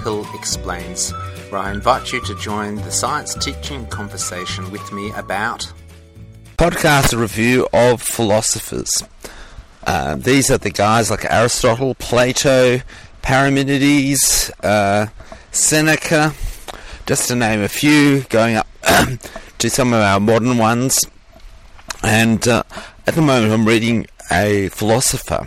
Hill Explains, where I invite you to join the science teaching conversation with me about podcast review of philosophers. These are the guys like Aristotle, Plato, Parmenides, Seneca, just to name a few, going up to some of our modern ones. And at the moment I'm reading a philosopher,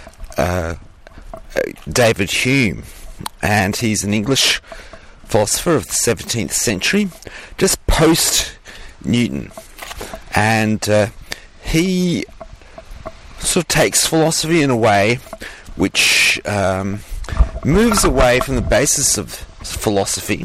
David Hume, and he's an English philosopher of the 17th century, just post-Newton. And he sort of takes philosophy in a way which moves away from the basis of philosophy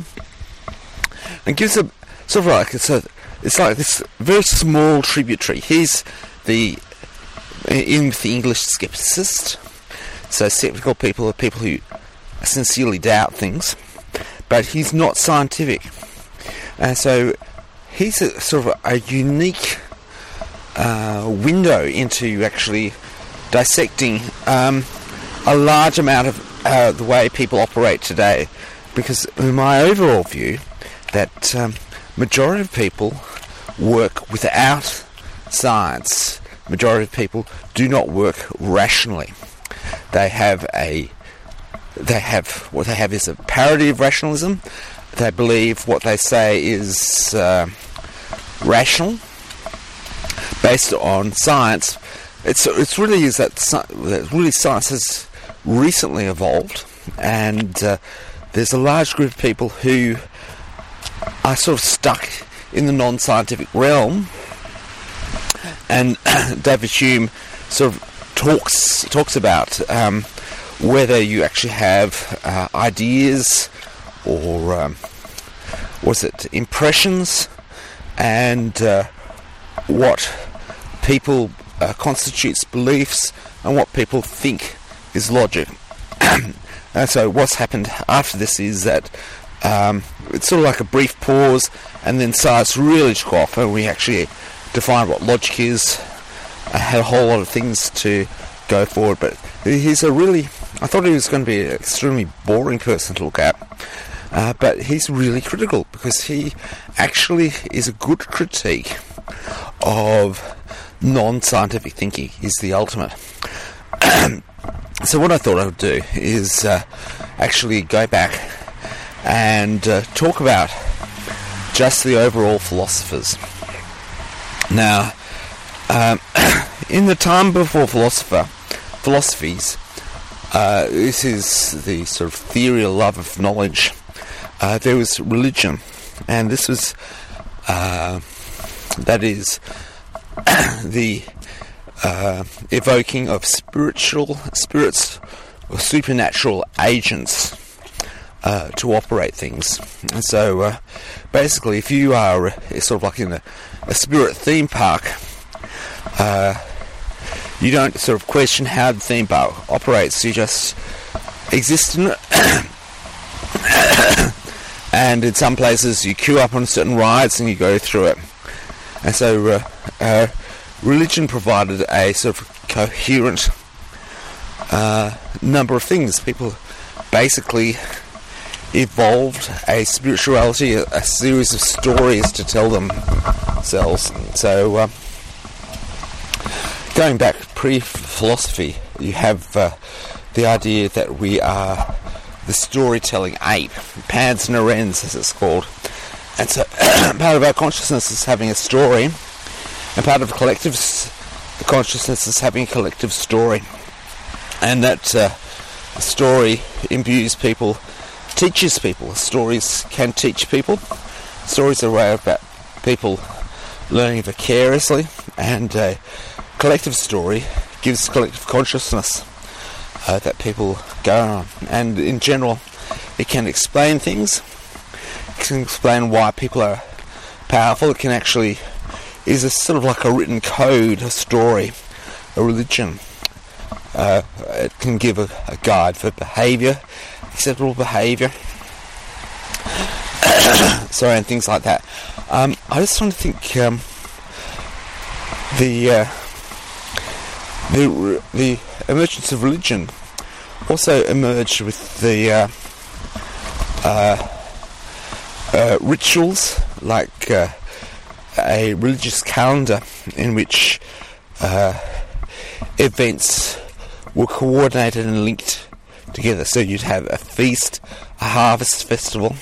and gives a sort of like it's like this very small tributary. He's the English skepticist. So skeptical people are people who sincerely doubt things, but he's not scientific. And so he's a sort of a unique window into actually dissecting a large amount of the way people operate today. Because in my overall view, that majority of people work without science. Majority of people do not work rationally. They have what they have is a parody of rationalism. They believe what they say is rational, based on science. It's really is that really science has recently evolved, and there's a large group of people who are sort of stuck in the non-scientific realm. And David Hume sort of talks about whether you actually have ideas or impressions, and what people constitutes beliefs, and what people think is logic. And so what's happened after this is that it's sort of like a brief pause, and then science really took off, and we actually defined what logic is. I had a whole lot of things to go forward, but he's I thought he was going to be an extremely boring person to look at, but he's really critical, because he actually is a good critique of non-scientific thinking. He's the ultimate. So what I thought I would do is actually go back and talk about just the overall philosophers. Now, in the time before philosophies, this is the sort of theory or love of knowledge. There was religion, and this was that is the evoking of spirits or supernatural agents to operate things. And so basically, if you are sort of like in a spirit theme park, you don't sort of question how the theme park operates. You just exist in it. And in some places you queue up on certain rides and you go through it. And so religion provided a sort of coherent number of things. People basically evolved a spirituality, a series of stories to tell themselves. So going back pre-philosophy, you have the idea that we are the storytelling ape, pans narens as it's called. And so part of our consciousness is having a story, and part of the consciousness is having a collective story. And that story imbues people, teaches people. Stories can teach people. Stories are a way about people learning vicariously, and a collective story gives collective consciousness that people go on. And in general, it can explain things. It can explain why people are powerful. It can actually is a sort of like a written code, a story, a religion. It can give a guide for behaviour, acceptable behaviour, sorry, and things like that. I just want to think the emergence of religion also emerged with the rituals, like a religious calendar in which events were coordinated and linked together. So you'd have a feast, a harvest festival,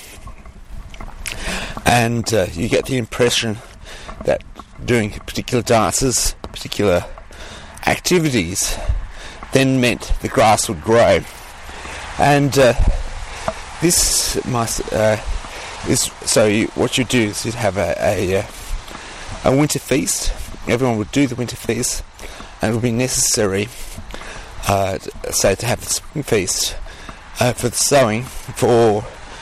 and you get the impression that doing particular dances, particular activities, then meant the grass would grow. And what you do is you'd have a winter feast. Everyone would do the winter feast, and it would be necessary, to have the spring feast for the sowing, for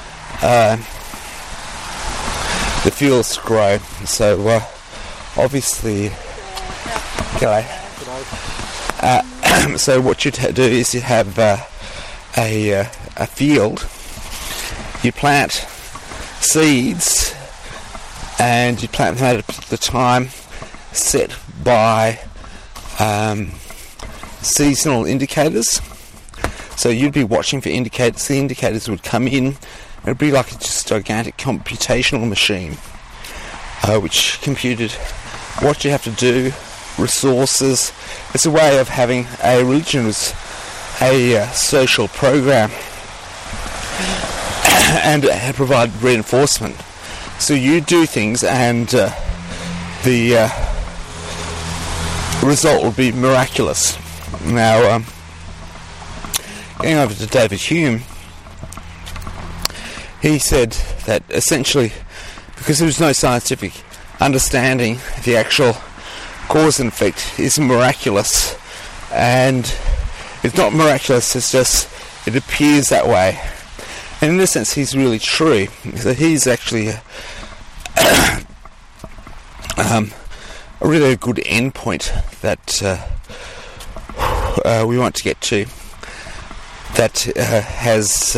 the fields to grow. So obviously, so what you'd do is you have a field. You plant seeds, and you plant them at the time set by seasonal indicators. So you'd be watching for indicators. The indicators would come in. It'd be like just a gigantic computational machine, which computed what you have to do, resources. It's a way of having a religion as a social program, and provide reinforcement. So you do things, and the result will be miraculous. Now, going over to David Hume, he said that essentially, because there was no scientific understanding, the actual cause and effect is miraculous, and it's not miraculous, it's just it appears that way. And in a sense, he's really true. So he's actually a really good endpoint that we want to get to. That has...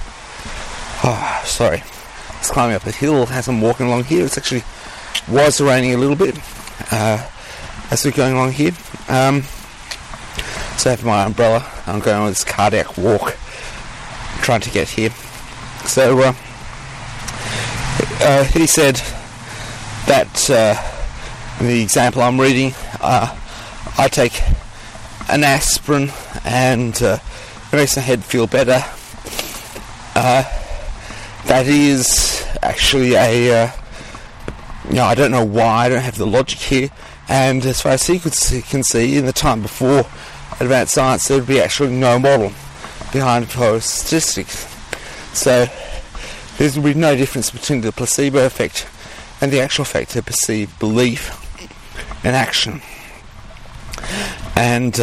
it's climbing up a hill as I'm walking along here. It's actually was raining a little bit as we're going along here. So I have my umbrella. I'm going on this cardiac walk, trying to get here. So he said that in the example I'm reading, I take an aspirin and it makes my head feel better. That is actually I don't know why, I don't have the logic here, and as far as he can see, in the time before advanced science, there would be actually no model behind proposed statistics. So there would be no difference between the placebo effect and the actual effect of perceived belief and action. And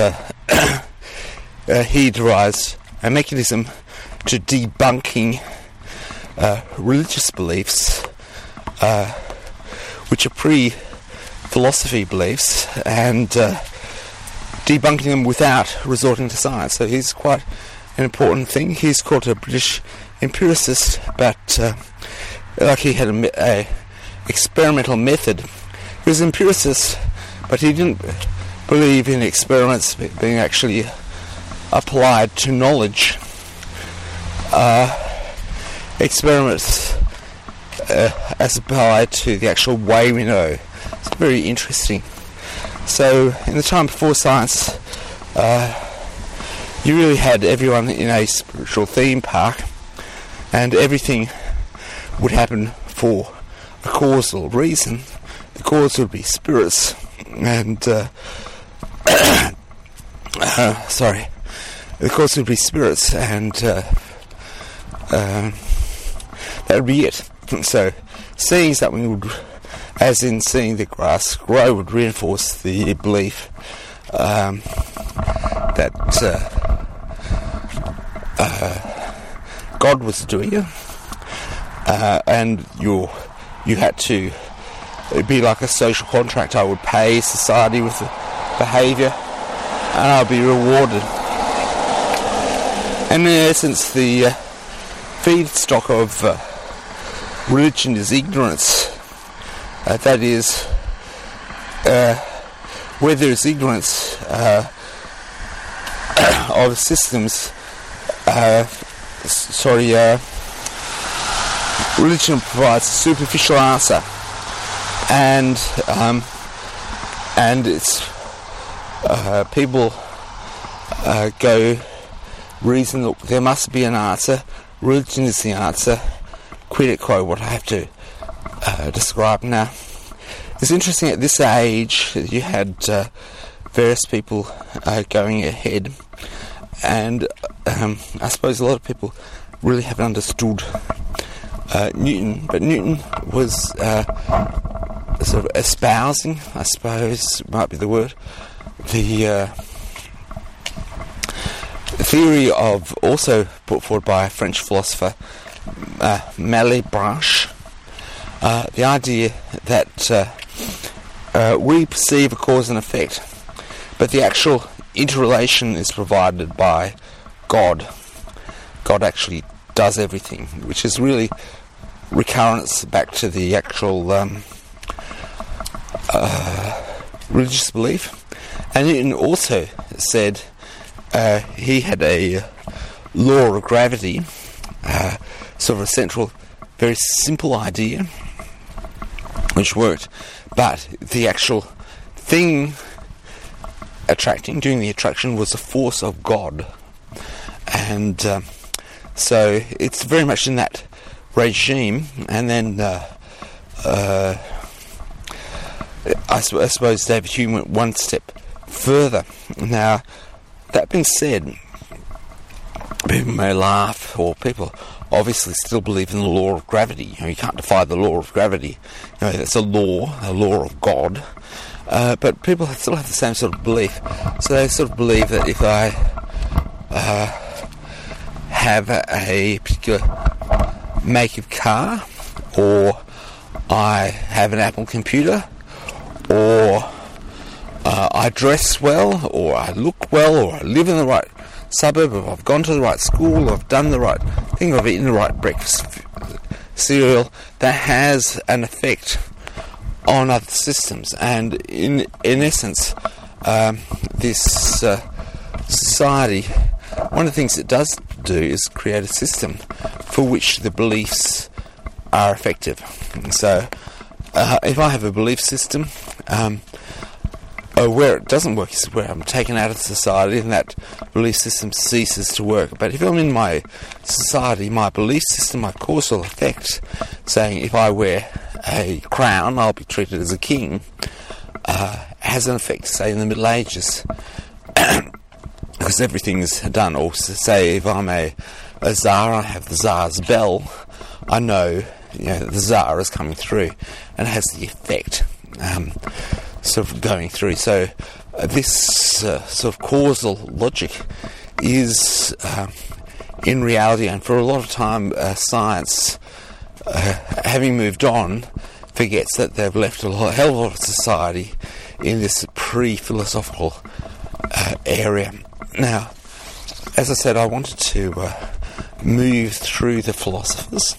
he derives a mechanism to debunking religious beliefs, which are pre-philosophy beliefs, and debunking them without resorting to science. So he's quite an important thing. He's called a British empiricist, but like he had a experimental method. He was an empiricist, but he didn't believe in experiments being actually applied to knowledge. Experiments as applied to the actual way we know. It's very interesting. So in the time before science, you really had everyone in a spiritual theme park, and everything would happen for a causal reason. The cause would be spirits, and the cause would be spirits, and that would be it. So seeing something would, as in seeing the grass grow, would reinforce the belief that God was doing it, and you had to, it'd be like a social contract. I would pay society with the behaviour, and I'll be rewarded. And in essence, the feedstock of religion is ignorance. That is, where there is ignorance of systems, religion provides a superficial answer, and it's people go reason, look, there must be an answer, religion is the answer, quid quo, what I have to describe now. It's interesting, at this age you had various people going ahead, and I suppose a lot of people really haven't understood Newton, but Newton was sort of espousing, I suppose might be the word, the theory of, also put forward by a French philosopher, Malebranche, the idea that we perceive a cause and effect, but the actual interrelation is provided by God. God actually does everything, which is really recurrence back to the actual religious belief. And Newton also said he had a law of gravity, sort of a central, very simple idea, which worked, but the actual thing doing the attraction was the force of God. And so it's very much in that regime. And then I suppose David Hume went one step further. Now, that being said, people may laugh, or people obviously still believe in the law of gravity. You can't defy the law of gravity. It's a law of God. But people still have the same sort of belief. So they sort of believe that if I have a particular make of car, or I have an Apple computer, or I dress well, or I look well, or I live in the right suburb, or I've gone to the right school, or I've done the right thing, or I've eaten the right breakfast cereal, that has an effect on other systems. And in essence, this society, one of the things it does do is create a system for which the beliefs are effective. So if I have a belief system, where it doesn't work is where I'm taken out of society and that belief system ceases to work. But if I'm in my society, my belief system, my causal effect, saying if I wear a crown I'll be treated as a king, has an effect, say, in the Middle Ages, because everything's done. Or say if I'm a Tsar, I have the Tsar's bell, I know, that the Tsar is coming through, and it has the effect sort of going through. So this sort of causal logic is in reality, and for a lot of time science, having moved on, forgets that they've left hell of a lot of society in this pre-philosophical area. Now, as I said, I wanted to move through the philosophers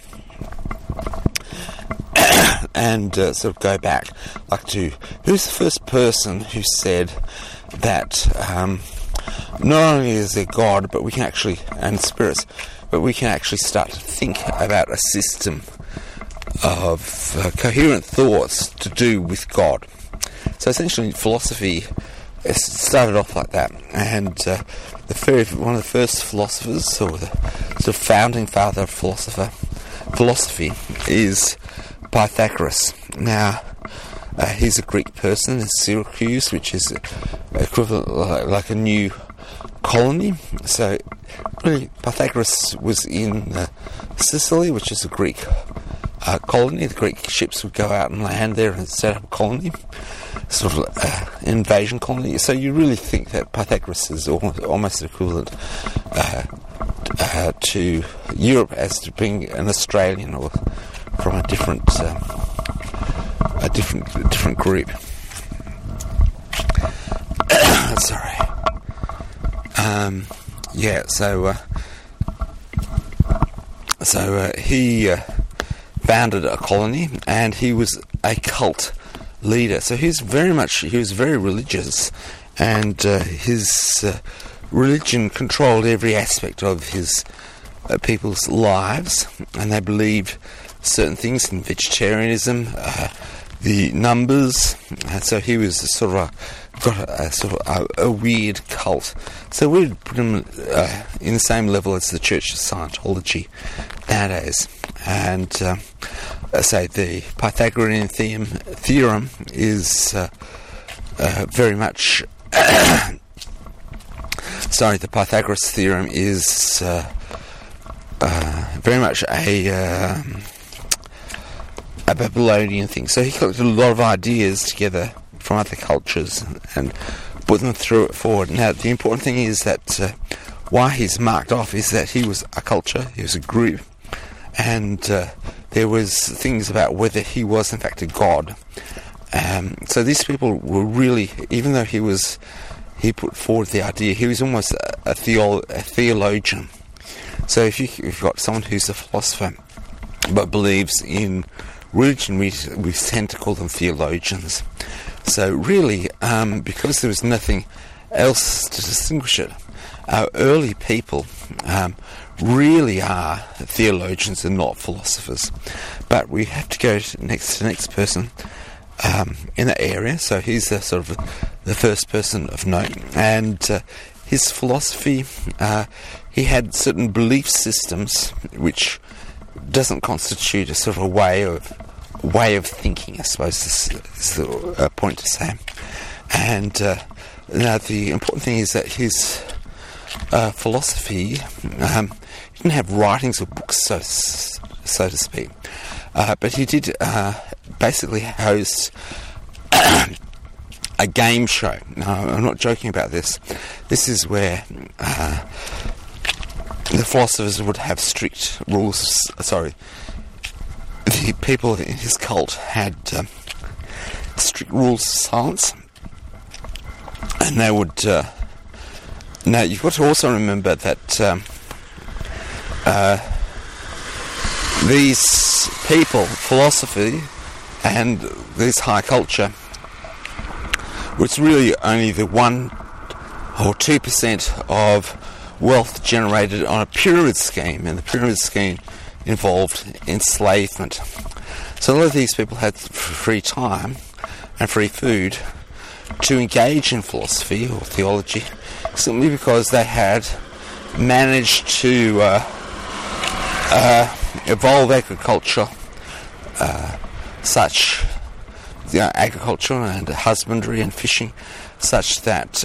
and sort of go back, like to who's the first person who said that not only is there God, but we can actually, and spirits, but we can actually start to think about a system of coherent thoughts to do with God. So essentially, philosophy started off like that, and one of the first philosophers, or the sort of founding father of philosophy, is Pythagoras. Now, he's a Greek person in Syracuse, which is equivalent like a new colony. So, really, Pythagoras was in Sicily, which is a Greek colony. The Greek ships would go out and land there and set up a colony, sort of invasion colony. So you really think that Pythagoras is almost equivalent to Europe as to being an Australian or from a different group. Sorry. So he founded a colony, and he was a cult leader. So he was very religious, and his religion controlled every aspect of his people's lives, and they believed certain things in vegetarianism, the numbers, and so he was got a weird cult. So we'd put him in the same level as the Church of Scientology nowadays. And say the Pythagorean theorem is very much the Pythagoras theorem is very much a Babylonian thing. So he collected a lot of ideas together from other cultures and put them forward. Now, the important thing is that why he's marked off is that he was a culture, he was a group, and there was things about whether he was in fact a god. So these people were really, even though he put forward the idea, he was almost a theologian. So if you've got someone who's a philosopher but believes in religion, we tend to call them theologians. So really, because there was nothing else to distinguish it, our early people really are theologians and not philosophers. But we have to go to the next person in that area. So he's the first person of note, and his philosophy, he had certain belief systems which doesn't constitute a sort of a way of thinking, I suppose is the point to say. And now the important thing is that his philosophy, he didn't have writings or books, so to speak, but he did basically host a game show. No, I'm not joking about this. This is where the philosophers would have strict rules. The people in his cult had strict rules of silence, and they would. Now you've got to also remember that these people, philosophy, and this high culture, was really only the 1 or 2% of wealth generated on a pyramid scheme, and the pyramid scheme involved enslavement. So a lot of these people had free time and free food to engage in philosophy or theology simply because they had managed to evolve agriculture, agriculture and husbandry and fishing, such that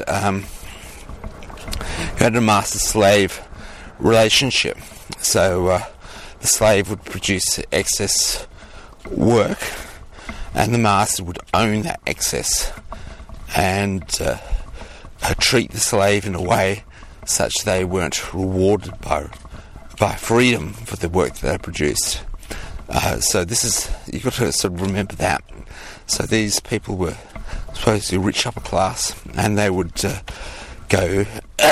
you had a master-slave relationship. So the slave would produce excess work, and the master would own that excess and treat the slave in a way such they weren't rewarded by freedom for the work that they produced. So this is, you've got to sort of remember that. So these people were supposed to be rich upper class, and they would go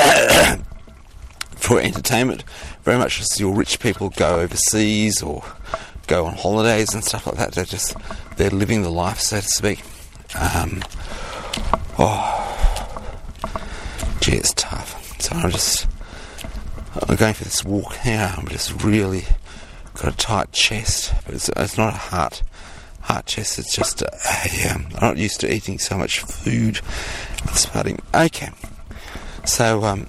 for entertainment, very much as your rich people go overseas or go on holidays and stuff like that. They're living the life, so to speak. It's tough. So I'm going for this walk here. I'm just really got a tight chest, but it's not a heart chest. It's just I'm not used to eating so much food at this party. Okay, so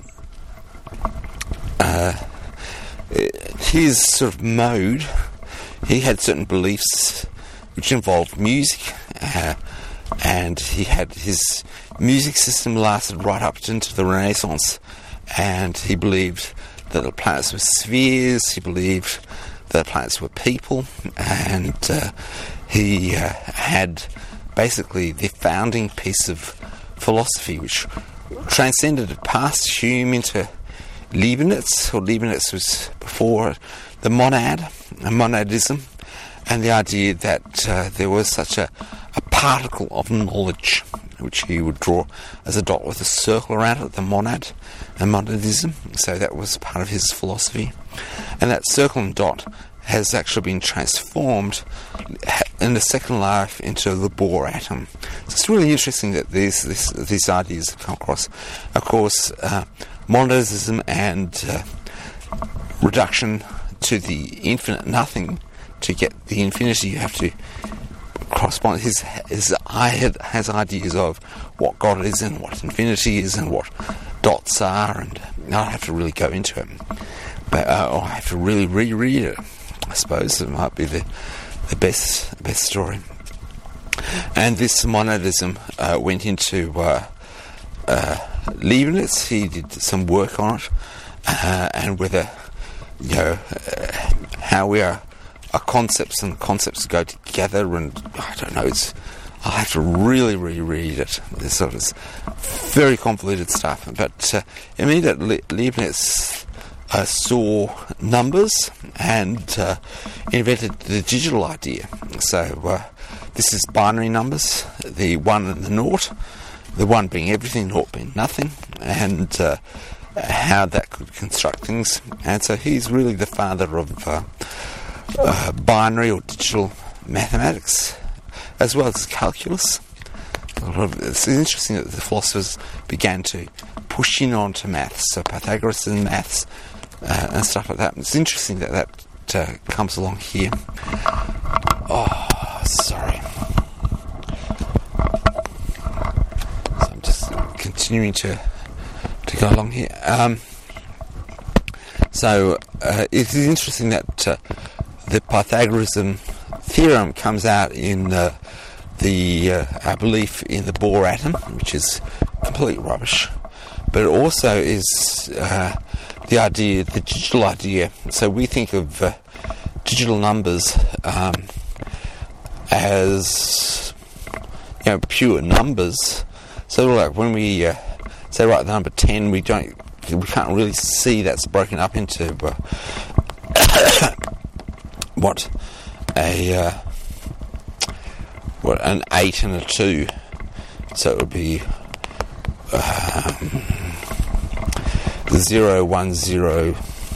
his sort of mode, he had certain beliefs which involved music, and he had his music system lasted right up into the Renaissance, and he believed that the planets were spheres, he believed that the planets were people, and he had basically the founding piece of philosophy which transcended past Hume into Leibniz, or Leibniz was before the monadism, and the idea that there was such a particle of knowledge, which he would draw as a dot with a circle around it, the monad, and monadism. So that was part of his philosophy. And that circle and dot has actually been transformed in the second life into the Bohr atom. So it's really interesting that these ideas have come across. Of course, monadism and reduction to the infinite nothing to get the infinity, you have to correspond. His head has ideas of what God is and what infinity is and what dots are, and I don't have to really go into it, but or I have to really reread it. I suppose it might be the best story. And this monadism went into Leibniz. He did some work on it, and whether how our concepts and concepts go together, and I don't know. I have to really reread it. This sort of very convoluted stuff. But immediately Leibniz saw numbers and invented the digital idea. So this is binary numbers, the 1 and the 0, the 1 being everything, 0 being nothing, and how that could construct things. And so he's really the father of binary or digital mathematics, as well as calculus. It's interesting that the philosophers began to push in onto maths, so Pythagoras and maths and stuff like that. It's interesting that comes along here. Oh, sorry. So I'm just continuing to go along here. So it is interesting that the Pythagorean theorem comes out in our belief in the Bohr atom, which is complete rubbish, but it also is the idea, the digital idea. So we think of digital numbers as pure numbers. So like when we say write the number 10, we can't really see that's broken up into what an 8 and a 2. So it would be 0, 1, 0.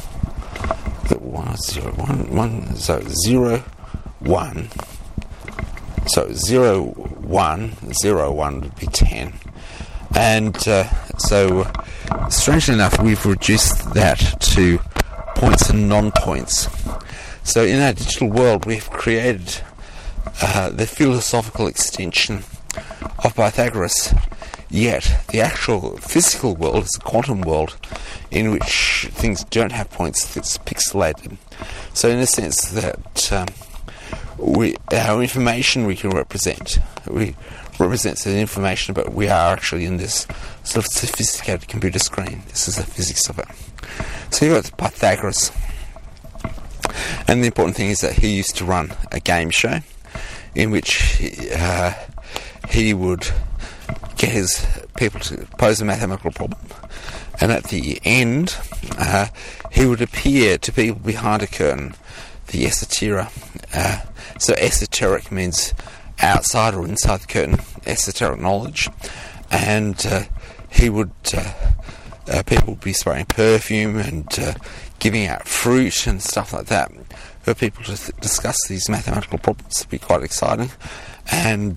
1, 0, 1. So 0, 1. So 0, 1, 0, 1 would be 10. And so, strangely enough, we've reduced that to points and non-points. So in our digital world, we've created the philosophical extension of Pythagoras, yet the actual physical world is a quantum world in which things don't have points, it's pixelated. So in a sense that our information we can represent, we represent the information, but we are actually in this sort of sophisticated computer screen. This is the physics of it. So you've got Pythagoras, and the important thing is that he used to run a game show in which he would get his people to pose a mathematical problem, and at the end he would appear to people behind a curtain, the esoteric. So esoteric means outside or inside the curtain, esoteric knowledge, and he would people would be spraying perfume and giving out fruit and stuff like that for people to discuss these mathematical problems. It'd be quite exciting, and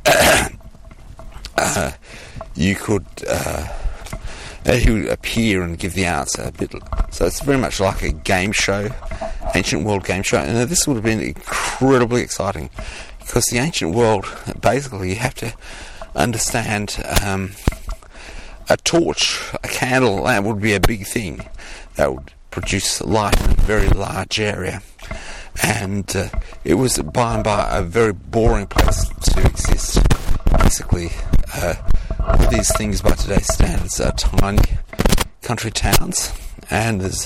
you could he would appear and give the answer a bit. So it's very much like a game show, ancient world game show, and this would have been incredibly exciting. Because the ancient world, basically, you have to understand a torch, a candle, that would be a big thing. That would produce light in a very large area. And it was, by and by, a very boring place to exist. Basically, these things, by today's standards, are tiny country towns. And there's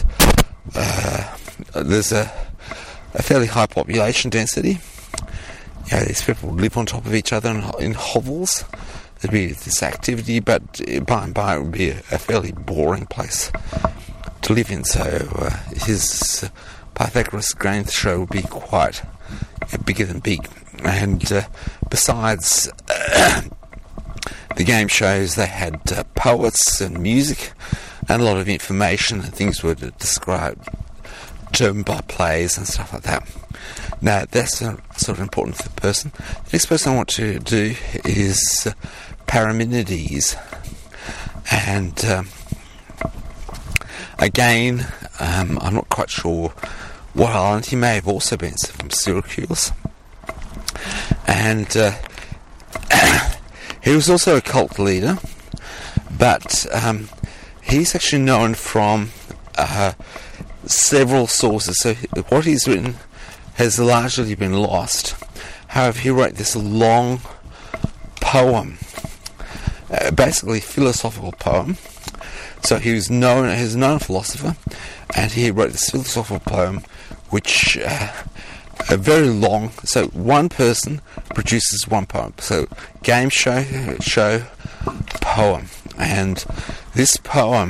a fairly high population density. These people live on top of each other in hovels. There'd be this activity, but by and by it would be a fairly boring place to live in. So his Pythagoras game show would be quite bigger than big. And besides the game shows, they had poets and music and a lot of information, and things were described, termed by plays and stuff like that. Now, that's sort of important for the person. The next person I want to do is Parmenides. And again, I'm not quite sure what island. He may have also been from Syracuse. And he was also a cult leader, but he's actually known from several sources. So what he's written has largely been lost. However, he wrote this long poem, basically philosophical poem. So he was known as a known philosopher, and he wrote this philosophical poem, which very long. So one person produces one poem. So game show poem, and this poem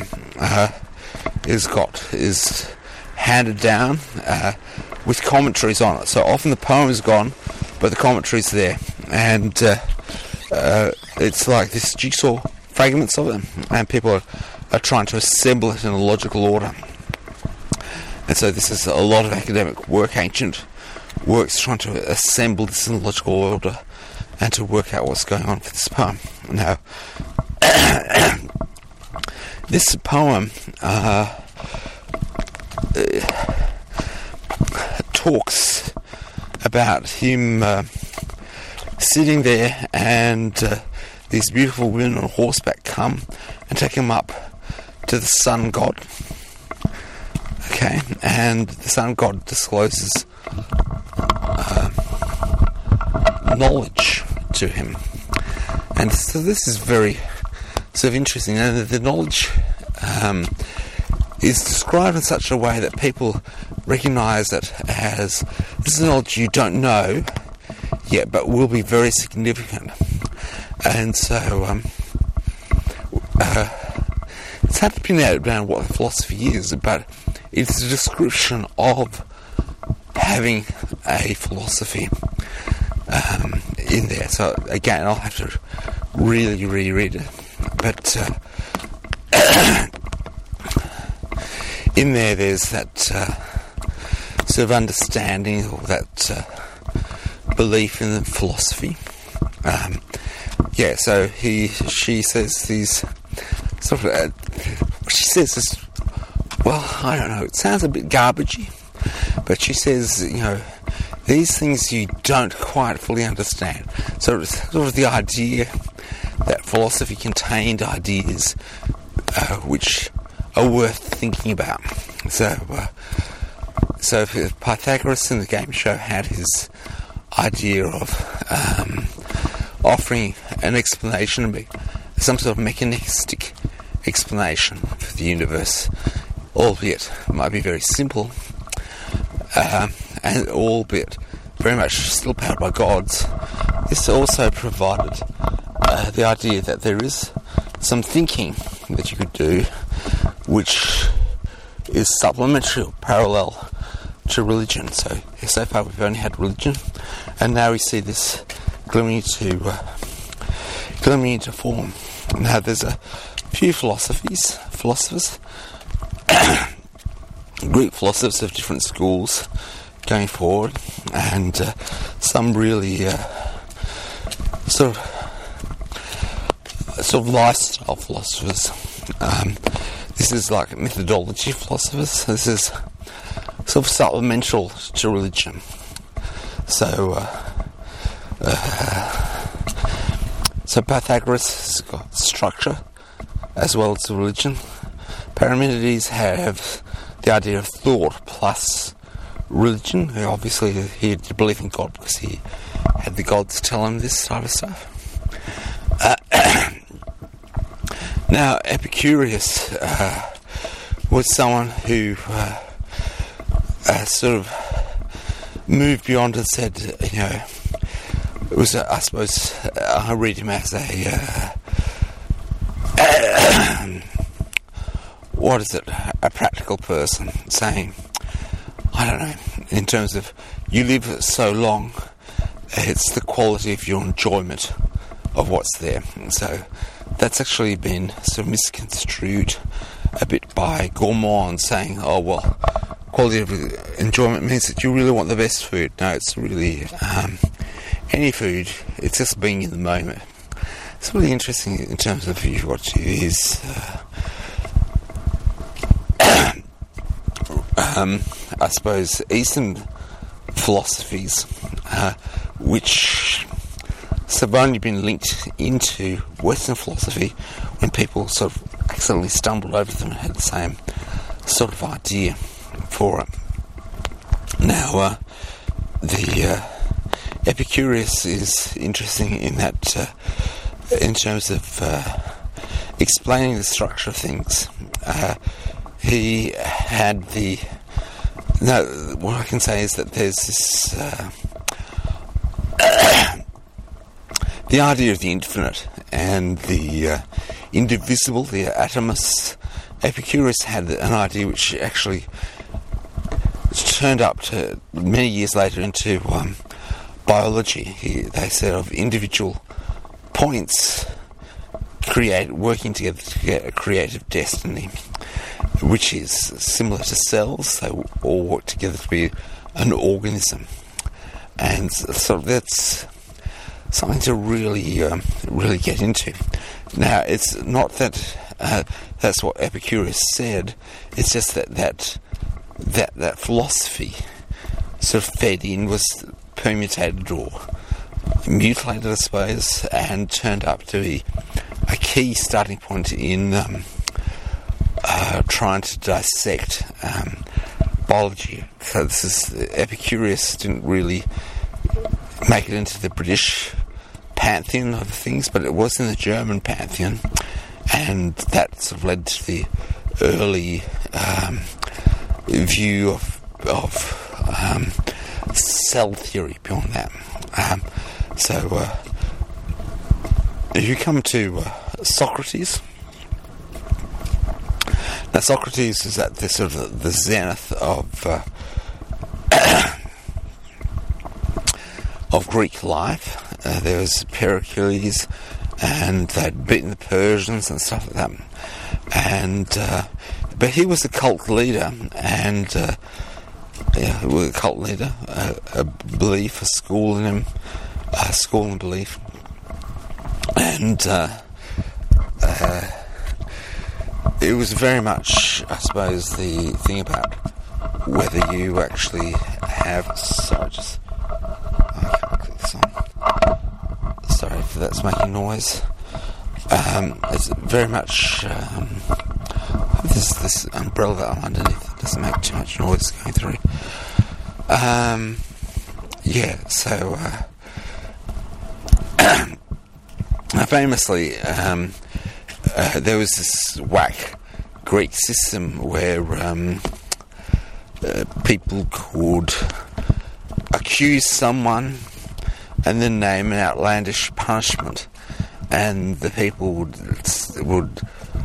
is handed down with commentaries on it. So often the poem is gone, but the commentary's there, and it's like this jigsaw fragments of it, and people are trying to assemble it in a logical order. And so this is a lot of academic work, ancient works, trying to assemble this in a logical order and to work out what's going on with this poem. Now, this poem talks about him sitting there, and these beautiful women on horseback come and take him up to the sun god. Okay, and the sun god discloses knowledge to him, and so this is very sort of interesting. And the knowledge is described in such a way that people recognise it as this is knowledge you don't know yet, but will be very significant. And so it's hard to pin down what philosophy is, but it's a description of having a philosophy in there. So again, I'll have to really reread it, but in there's that sort of understanding, or that belief in the philosophy. So she says these sort of she says this, well, I don't know, it sounds a bit garbagey, but she says, these things you don't quite fully understand. So it's sort of the idea that philosophy contained ideas which are worth thinking about. So Pythagoras in the game show had his idea of offering an explanation, some sort of mechanistic explanation for the universe, albeit it might be very simple, and albeit very much still powered by gods. This also provided the idea that there is some thinking that you could do which is supplementary or parallel to religion. So far we've only had religion, and now we see this glimmering into form. Now there's a few philosophers, Greek philosophers of different schools going forward, and some really sort of lifestyle philosophers. This is like methodology philosophers. This is sort of supplemental to religion. So Pythagoras has got structure as well as religion. Parmenides have the idea of thought plus religion. Obviously he had to believe in God because he had the gods tell him this type of stuff. Now Epicurus was someone who sort of moved beyond and said, it was, I suppose, I read him as a practical person, saying, I don't know, in terms of you live so long, it's the quality of your enjoyment of what's there. And so that's actually been sort of misconstrued a bit by Gourmand, saying, oh well, quality of enjoyment means that you really want the best food. No, it's really any food, it's just being in the moment. It's really interesting in terms of what it is I suppose, Eastern philosophies, which have only been linked into Western philosophy when people sort of accidentally stumbled over them and had the same sort of idea for it. Now, the Epicurus is interesting in that, in terms of explaining the structure of things, he had what I can say is that there's this the idea of the infinite and the indivisible, the atomus. Epicurus had an idea which actually turned up to many years later into biology. They said of individual points working together to get a creative destiny, which is similar to cells. They all work together to be an organism, and so that's something to really get into. Now, it's not that that's what Epicurus said. It's just that philosophy sort of fed in, was permutated or mutilated, I suppose, and turned up to be a key starting point in trying to dissect biology. So Epicurus didn't really make it into the British pantheon of things, but it was in the German pantheon, and that sort of led to the early view of cell theory beyond that. So if you come to Socrates, now Socrates is at the sort of the zenith of Greek life. There was Pericles, and they'd beaten the Persians and stuff like that. And but he was a cult leader, and a cult leader, a belief, a school in him, a school and belief, and it was very much, I suppose, the thing about whether you actually have. Sorry, I can't click this on. Sorry if that's making noise. It's very much. This umbrella that I'm underneath doesn't make too much noise going through. So famously, there was this whack Greek system where people could accuse someone and then name an outlandish punishment, and the people would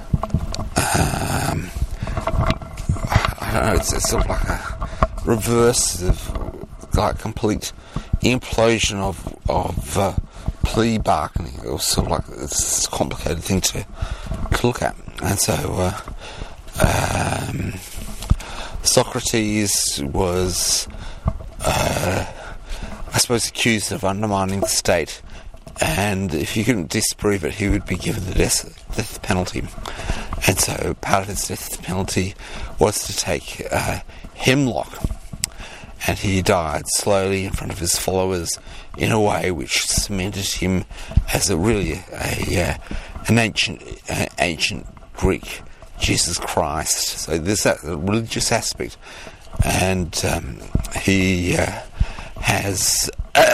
I don't know, it's sort of like a reverse of like complete implosion of plea bargaining. It was sort of like it's a complicated thing to look at. And so Socrates was I suppose accused of undermining the state, and if you couldn't disprove it, he would be given the death penalty. And so part of his death penalty was to take hemlock, and he died slowly in front of his followers in a way which cemented him as an ancient Greek Jesus Christ. So there's that religious aspect, and he has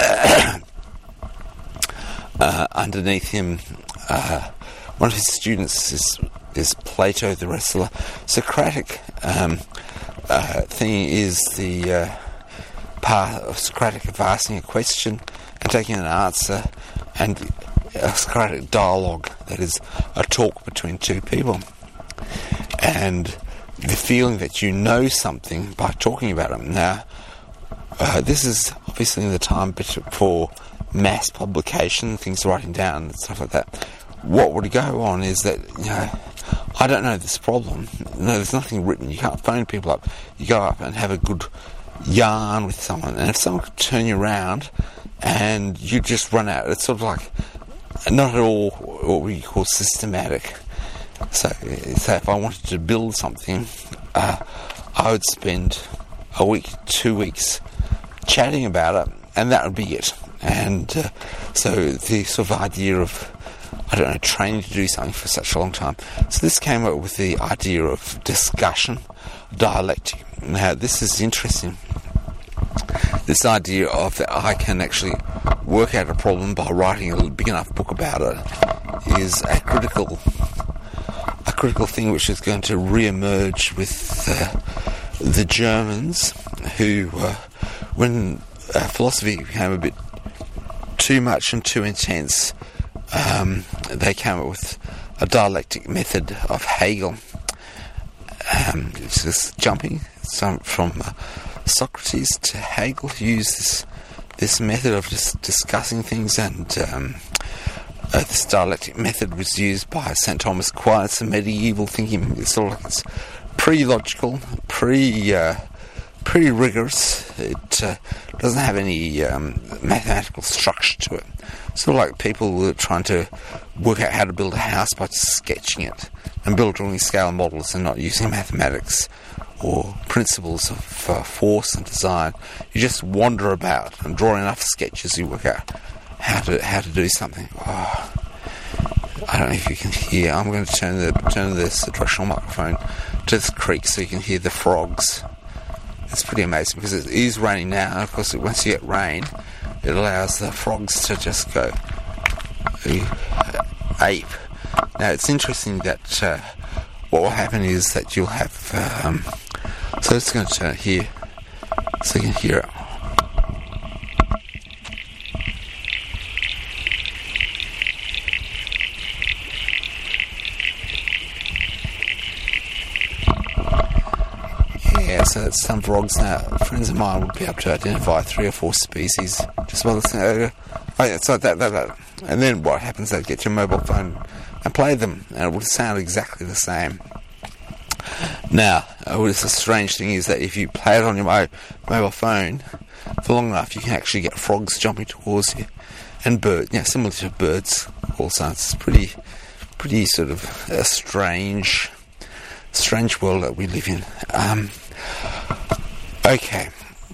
underneath him one of his students is Plato the wrestler. Socratic thing is the part of Socratic of asking a question and taking an answer, and a Socratic dialogue, that is a talk between two people, and the feeling that you know something by talking about it. Now, this is obviously in the time for mass publication, things writing down and stuff like that. What would go on is that, I don't know this problem. No, there's nothing written. You can't phone people up. You go up and have a good yarn with someone, and if someone could turn you around and you just run out, it's sort of like not at all what we call systematic. So if I wanted to build something, I I would spend a week, 2 weeks chatting about it, and that would be it. And so the sort of idea of, training to do something for such a long time. So this came up with the idea of discussion, dialectic. Now, this is interesting. This idea of that I can actually work out a problem by writing a big enough book about it is a critical thing which is going to re-emerge with the Germans, who, when philosophy became a bit too much and too intense, they came up with a dialectic method of Hegel. It's just jumping from Socrates to Hegel, used this method of just discussing things, and this dialectic method was used by St. Thomas Aquinas, some medieval thinking. It's sort of like it's pre-logical, pretty rigorous. It doesn't have any mathematical structure to it. Sort of like people were trying to work out how to build a house by just sketching it and building scale models and not using mathematics or principles of force and design. You just wander about and draw enough sketches, you work out how to do something. Oh, I don't know if you can hear. I'm going to turn this directional microphone to this creek so you can hear the frogs. It's pretty amazing because it is raining now, and of course once you get rain, it allows the frogs to just go ape. Now it's interesting that what will happen is that you'll have so it's going to turn it here so you can hear it. Yeah, so that's some frogs now. Friends of mine would be able to identify 3 or 4 species just by listening. Oh yeah, so that. And then what happens, they'd get your mobile phone and play them, and it would sound exactly the same. Now, the strange thing is that if you play it on your mobile phone for long enough, you can actually get frogs jumping towards you, and birds, similar to birds also. It's pretty sort of a strange world that we live in. Okay.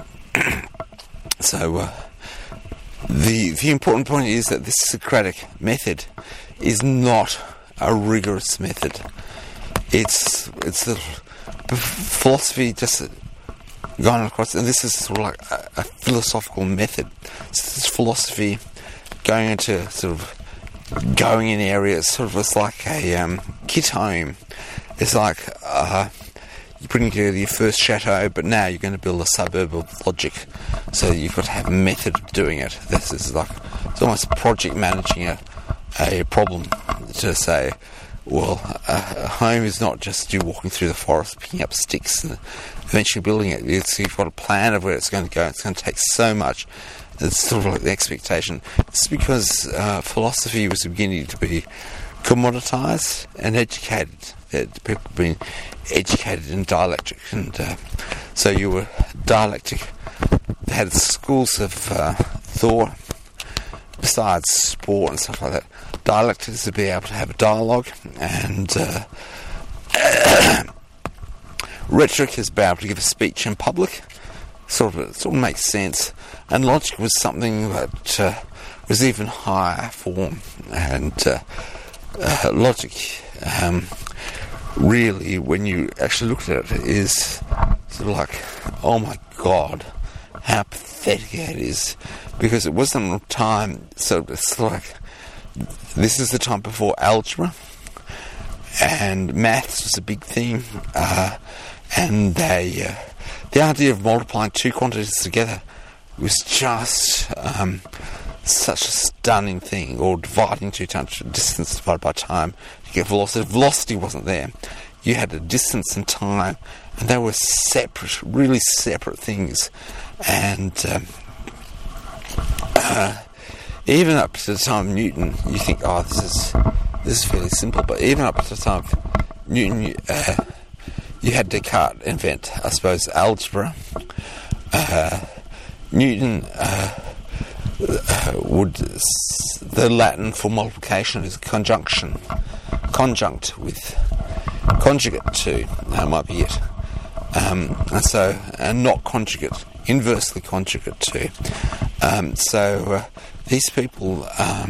So, the important point is that this Socratic method is not a rigorous method. It's the philosophy just gone across, and this is sort of like a philosophical method. So this philosophy going into sort of going in areas, sort of it's like a kit home. It's like you're putting together your first chateau, but now you're going to build a suburb of logic. So you've got to have a method of doing it. This is like, it's almost project managing a problem, to say, well, a home is not just you walking through the forest, picking up sticks and eventually building it. You've got a plan of where it's going to go. It's going to take so much. It's sort of like the expectation. It's because philosophy was beginning to be commoditized and educated. People have been educated in dialectic, and so you were dialectic. They had schools of thought besides sport and stuff like that. Dialectic is to be able to have a dialogue, and rhetoric is to be able to give a speech in public. Sort of makes sense. And logic was something that was even higher form, and logic. Really, when you actually looked at it, is sort of like, oh my God, how pathetic it is, because it wasn't a time. So it's like, this is the time before algebra, and maths was a big thing, and the idea of multiplying 2 quantities together was just such a stunning thing, or dividing 2 times distance divided by time to get velocity. Velocity wasn't there. You had a distance and time, and they were separate, really separate things. And even up to the time of Newton, you think, oh, this is fairly simple. But even up to the time of Newton, you had Descartes invent, I suppose, algebra. Newton the Latin for multiplication is conjunct with conjugate to. That might be it. and not conjugate, inversely conjugate too. These people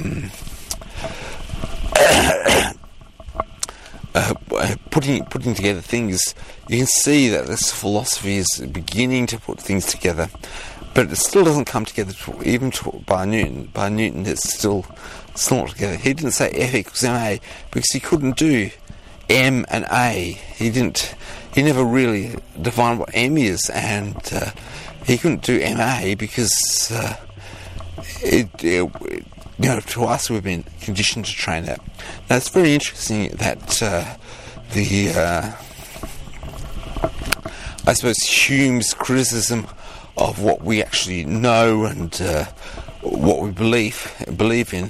putting together things, you can see that this philosophy is beginning to put things together, but it still doesn't come together by Newton. By Newton, it's still not together. He didn't say F equals ma because he couldn't do m and a. He never really defined what m is, and he couldn't do ma because to us we've been conditioned to train that. Now it's very interesting that I suppose Hume's criticism of what we actually know and what we believe in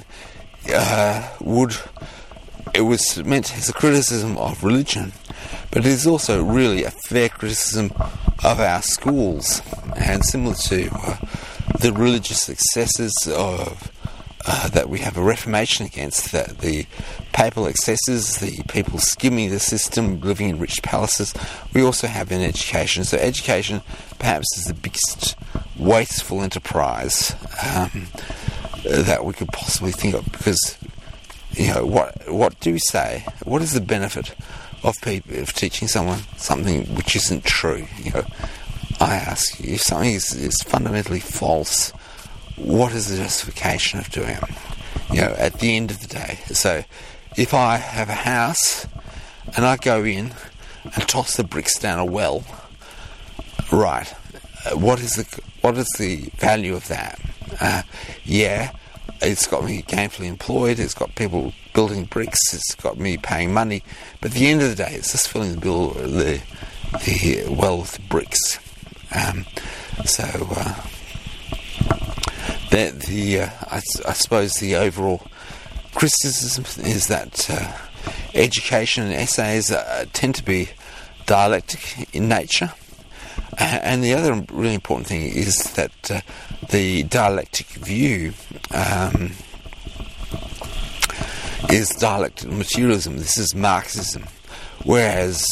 it was meant as a criticism of religion, but it is also really a fair criticism of our schools, and similar to the religious excesses of that we have a reformation against, that the papal excesses, the people skimming the system, living in rich palaces, we also have in education. So education perhaps is the biggest wasteful enterprise that we could possibly think of, because what do we say? What is the benefit of teaching someone something which isn't true? I ask you, if something is fundamentally false, what is the justification of doing it? At the end of the day. So if I have a house and I go in and toss the bricks down a well, right, what is the value of that? It's got me gainfully employed, it's got people building bricks, it's got me paying money, but at the end of the day it's just filling the well with the bricks. I suppose the overall criticism is that education and essays tend to be dialectic in nature, and the other really important thing is that the dialectic view is dialectic materialism. This is Marxism, whereas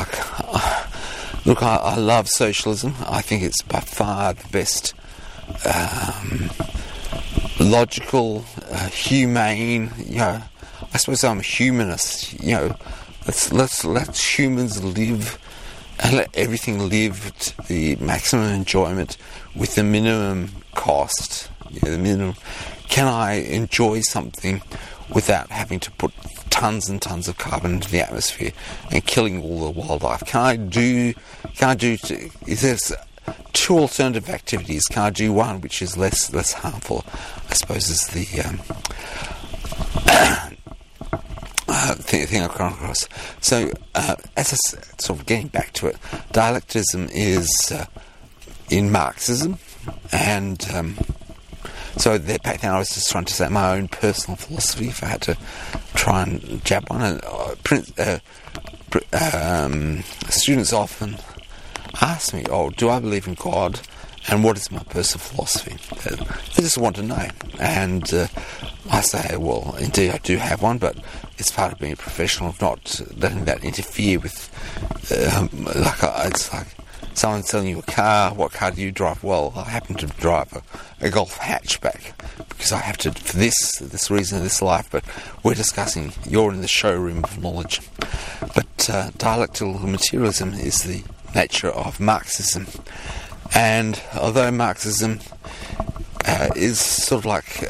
I love socialism. I think it's by far the best logical, humane. I suppose I'm a humanist. Let humans live and let everything live to the maximum enjoyment with the minimum cost. The minimum. Can I enjoy something without having to put tons and tons of carbon into the atmosphere and killing all the wildlife? Is there two alternative activities? Can I do one which is less harmful? I suppose is the thing I've come across. So, as a sort of getting back to it, dialecticism is in Marxism, and so back then I was just trying to say my own personal philosophy, if I had to try and jab one. And students often ask me, do I believe in God, and what is my personal philosophy? They just want to know. And I say, well, indeed I do have one, but it's part of being a professional, of not letting that interfere with, it's like someone selling you a car. What car do you drive? Well, I happen to drive a Golf hatchback because I have to, for this reason of this life, but we're discussing, you're in the showroom of knowledge. But dialectical materialism is the nature of Marxism. And although Marxism is sort of like,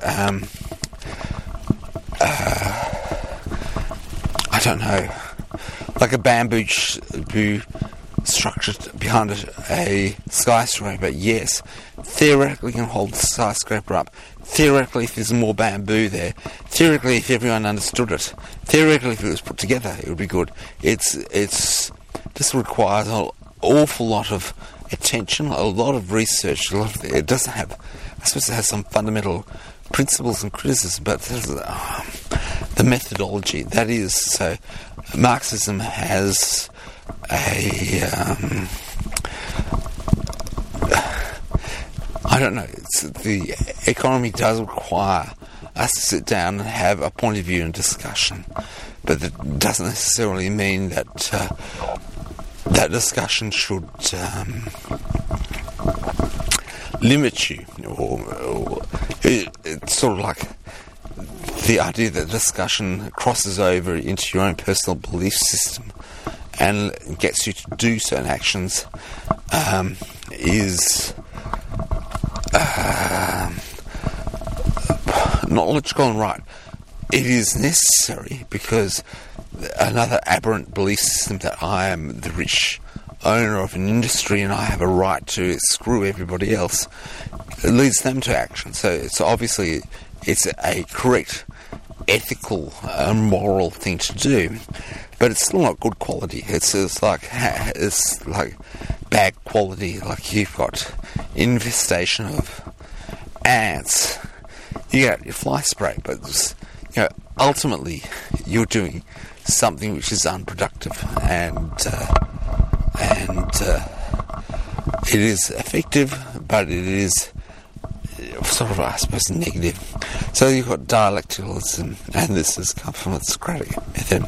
I don't know, like a bamboo structure behind a skyscraper, yes, theoretically can hold the skyscraper up. Theoretically, if there's more bamboo there, theoretically, if everyone understood it, theoretically, if it was put together, it would be good. It's just requires an awful lot of attention, a lot of research. It doesn't have, I suppose it has some fundamental principles and criticism, but the methodology, that is, so Marxism has I don't know, the economy does require us to sit down and have a point of view and discussion, but that doesn't necessarily mean that that discussion should limit you, or it's sort of like the idea that discussion crosses over into your own personal belief system and gets you to do certain actions is not logical and right. It is necessary because another aberrant belief system that I am the rich owner of an industry and I have a right to screw everybody else, it leads them to action. So obviously it's a correct ethical and moral thing to do, but it's still not good quality. It's like bad quality. Like you've got infestation of ants, you got your fly spray, but ultimately you're doing something which is unproductive, and it is effective, but it is sort of, I suppose, negative. So you've got dialecticalism, and this has come from the Socratic method.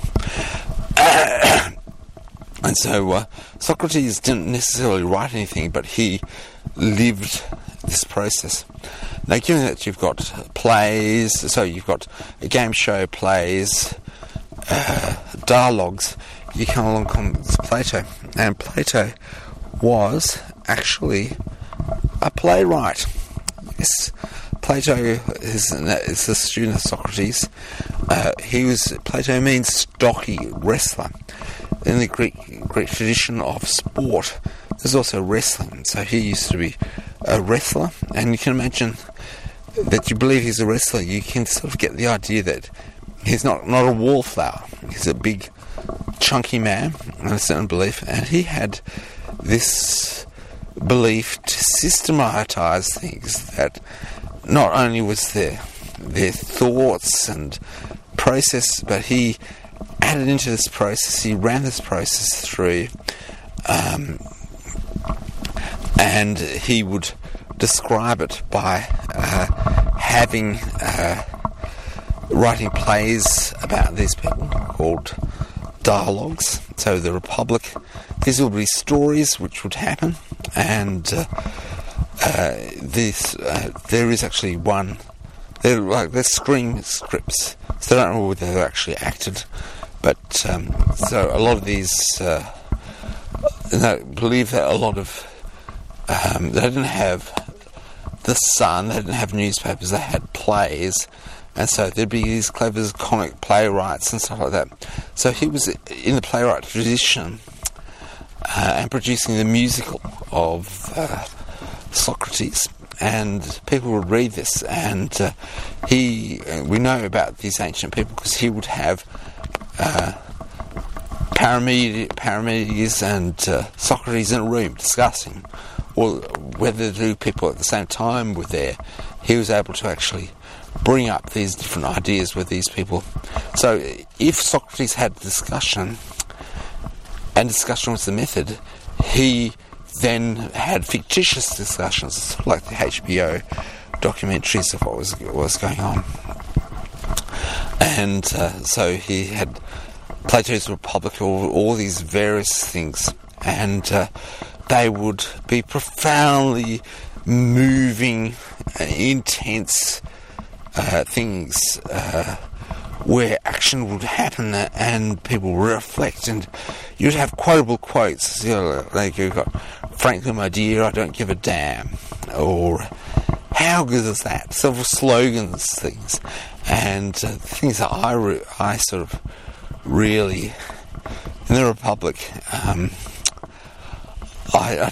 And so Socrates didn't necessarily write anything, but he lived this process. Now, given that you've got plays, so you've got a game show, plays, dialogues, you come along with Plato. And Plato was actually a playwright. Yes, Plato is a student of Socrates. Plato means stocky wrestler. In the Greek tradition of sport, there's also wrestling. So he used to be a wrestler, and you can imagine that you believe he's a wrestler. You can sort of get the idea that he's not a wallflower. He's a big, chunky man, in a certain belief, and he had this belief to systematize things, that not only was their thoughts and process, but he added into this process, he ran this process through, and he would describe it by writing plays about these people called dialogues. So the Republic, these would be stories which would happen, and there is actually one. They're screen scripts, so I don't know whether they're actually acted, but so a lot of these believe that a lot of they didn't have the Sun, they didn't have newspapers, they had plays, and so there'd be these clever comic playwrights and stuff like that. So he was in the playwright tradition and producing the musical of Socrates, and people would read this, and we know about these ancient people because he would have Parimedes and Socrates in a room discussing, or whether two people at the same time were there. He was able to actually bring up these different ideas with these people. So if Socrates had discussion, and discussion was the method, he then had fictitious discussions, like the HBO documentaries of what was going on. And so he had Plato's Republic, all these various things, and they would be profoundly moving, intense things where action would happen and people would reflect, and you'd have quotable quotes, like you've got "Frankly, my dear, I don't give a damn," or "How good is that?" Sort of slogans, things, and things that I sort of really, in the Republic, I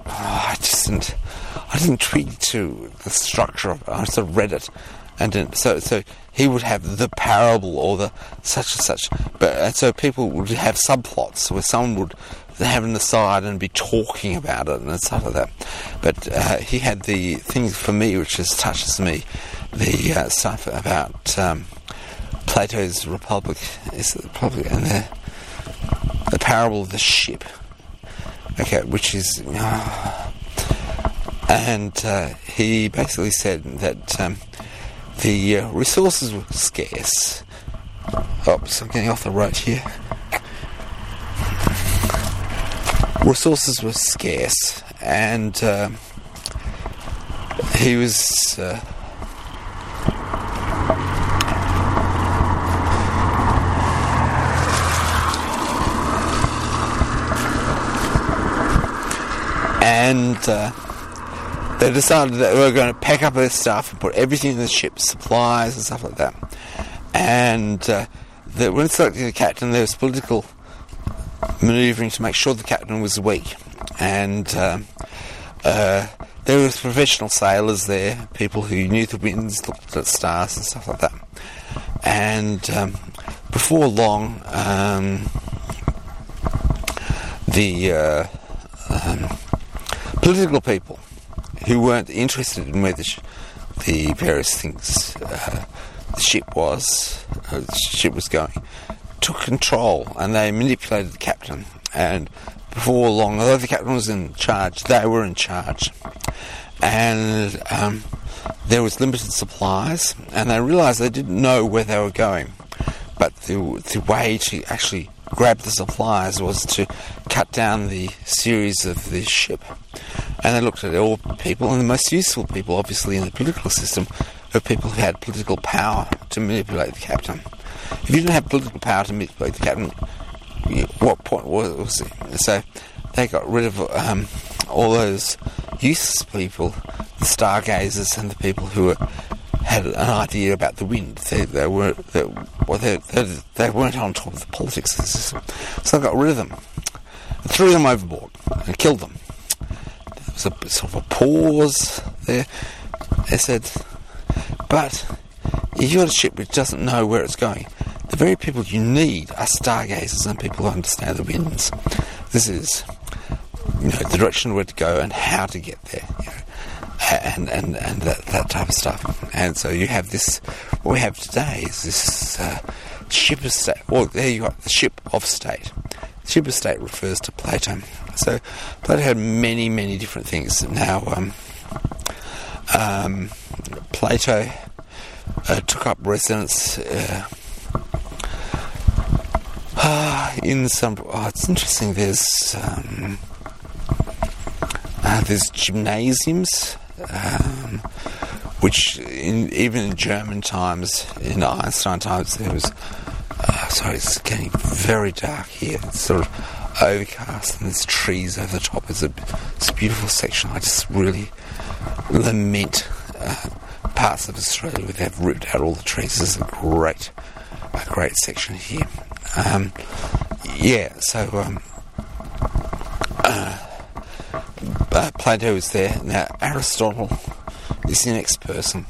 didn't tweak to the structure of it. I sort of read it, and so he would have the parable or the such and such, and so people would have subplots where someone would have an aside and be talking about it and stuff like that. But he had the things for me which just touches me, the stuff about Plato's Republic, is the Republic, and the parable of the ship. Okay, which is, and he basically said that the resources were scarce. Oh, so I'm getting off the road here. resources were scarce, and he was they decided that they were going to pack up their stuff and put everything in the ship, supplies and stuff like that. And when selecting the captain, there was political manoeuvring to make sure the captain was weak. And there was professional sailors there, people who knew the winds, looked at stars and stuff like that. And before long, the political people who weren't interested in where the various things the ship was going, took control, and they manipulated the captain. And before long, although the captain was in charge, they were in charge. And there was limited supplies, and they realised they didn't know where they were going. But the way to actually grab the supplies was to cut down the series of the ship. And they looked at all people, and the most useful people, obviously, in the political system, were people who had political power to manipulate the captain. If you didn't have political power to manipulate the captain, what point was it? So they got rid of all those useless people, the stargazers and the people who had an idea about the wind. They weren't on top of the politics of the system. So they got rid of them, and threw them overboard, and killed them. There was a sort of a pause there. They said, but if you've got a ship which doesn't know where it's going, the very people you need are stargazers and people who understand the winds. This is, the direction where to go and how to get there, and that type of stuff. And so you have this. What we have today is this ship of state. Well, there you are, the ship of state. The ship of state refers to Plato. So Plato had many, many different things. Now, Plato took up residence in some. It's interesting. There's gymnasiums, which even in German times, in Einstein times, there was. Sorry, it's getting very dark here. It's sort of overcast, and there's trees over the top. It's a beautiful section. I just really lament parts of Australia where they've ripped out all the trees. This is a great section here. Plato is there. Now, Aristotle is the next person.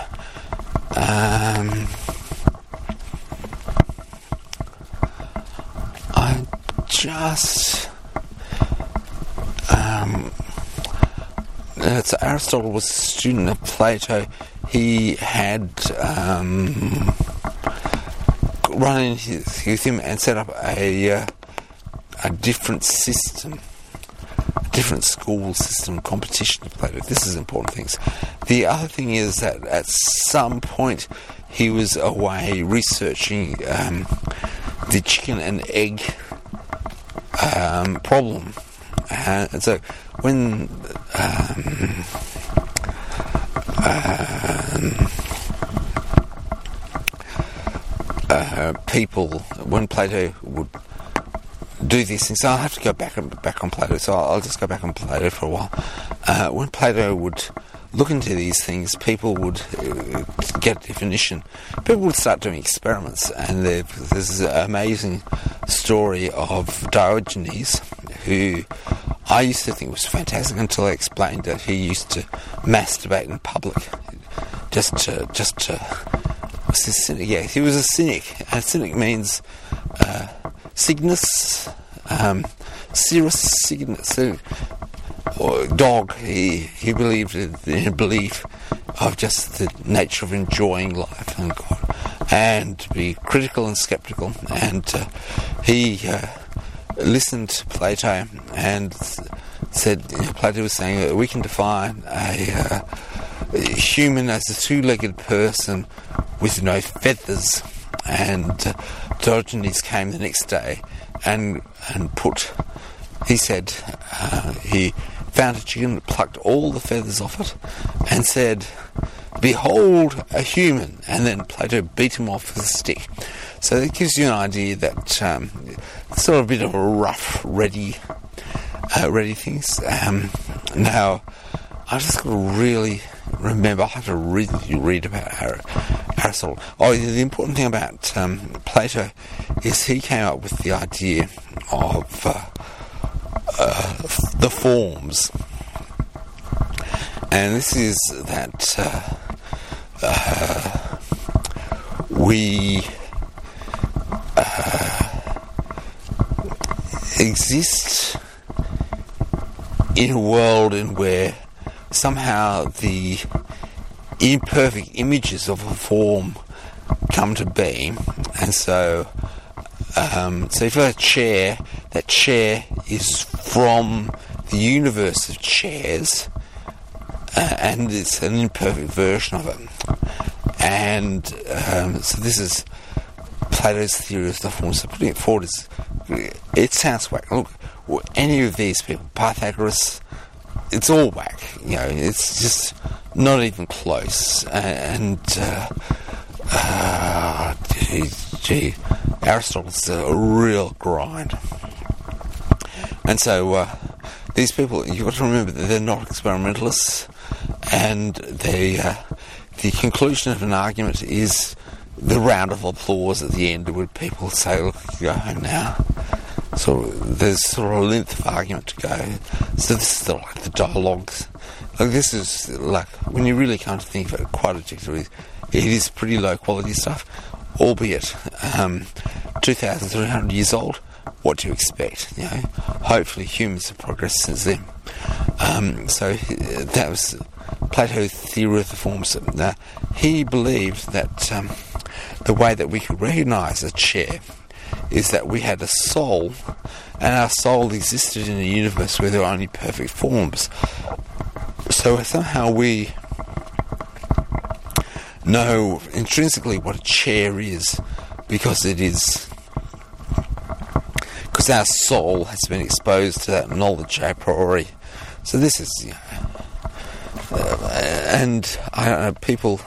So Aristotle was a student of Plato. He had run in with him and set up a different system, a different school system, competition to Plato. This is important things. The other thing is that at some point he was away researching the chicken and egg problem. And so when when Plato would do these things, so I'll have to go back on Plato, so I'll just go back on Plato for a while. When Plato would look into these things, people would get a definition. People would start doing experiments, and there's this amazing story of Diogenes, who I used to think was fantastic until I explained that he used to masturbate in public, just to. What's this cynic? Yeah, he was a cynic. And cynic means cygnus, cirrus cygnus, or dog. He believed in a belief of just the nature of enjoying life and God, and to be critical and skeptical. And he listened to Plato and said, Plato was saying that we can define a human as a two-legged person with no feathers. And Diogenes came the next day and put he said he found a chicken, plucked all the feathers off it, and said, "Behold a human," and then Plato beat him off with a stick. So it gives you an idea that it's sort of a bit of a rough, ready things. Now, I just got to really remember, I have to really read about Aristotle. Oh, the important thing about Plato is he came up with the idea of the forms. And this is that we exist in a world in where somehow the imperfect images of a form come to be, and so if you've got a chair, that chair is from the universe of chairs, and it's an imperfect version of it. And so this is Plato's theory of the forms. So putting it forward is, it sounds whack. Look, any of these people, Pythagoras, it's all whack. You know, it's just not even close. Aristotle's a real grind. And so these people, you've got to remember that they're not experimentalists, and the conclusion of an argument is the round of applause at the end, where people say, "Look, you go home now." So there's sort of a length of argument to go. So this is like the dialogues. Like this is like, when you really come to think of it quite objectively, it is pretty low quality stuff, albeit 2,300 years old. What do you expect? You know, hopefully humans have progressed since then. So that was Plato's theory of the forms. He believed that the way that we could recognise a chair is that we had a soul, and our soul existed in a universe where there were only perfect forms. So somehow we know intrinsically what a chair is, because our soul has been exposed to that knowledge a priori. So this is, you know, and I don't know, people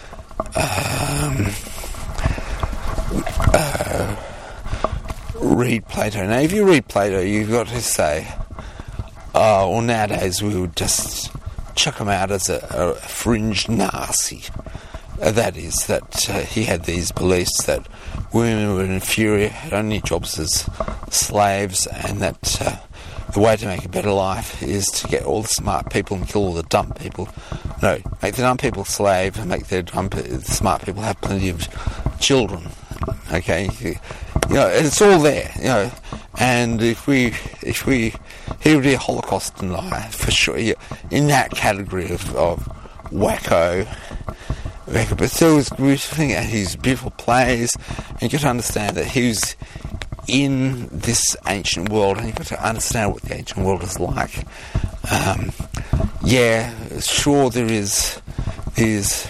read Plato. Now, if you read Plato, you've got to say, well, nowadays we would just chuck him out as a fringe Nazi. That is, that he had these beliefs that women were inferior, had only jobs as slaves, and that the way to make a better life is to get all the smart people and kill all the dumb people. No, make the dumb people slave and make the smart people have plenty of children. Okay, you know, it's all there. You know, and if he would be a Holocaust denier for sure. In that category of wacko. But still, it's beautiful thing, and his beautiful plays, and you got to understand that he was in this ancient world, and you've got to understand what the ancient world is like. Yeah, sure, there is these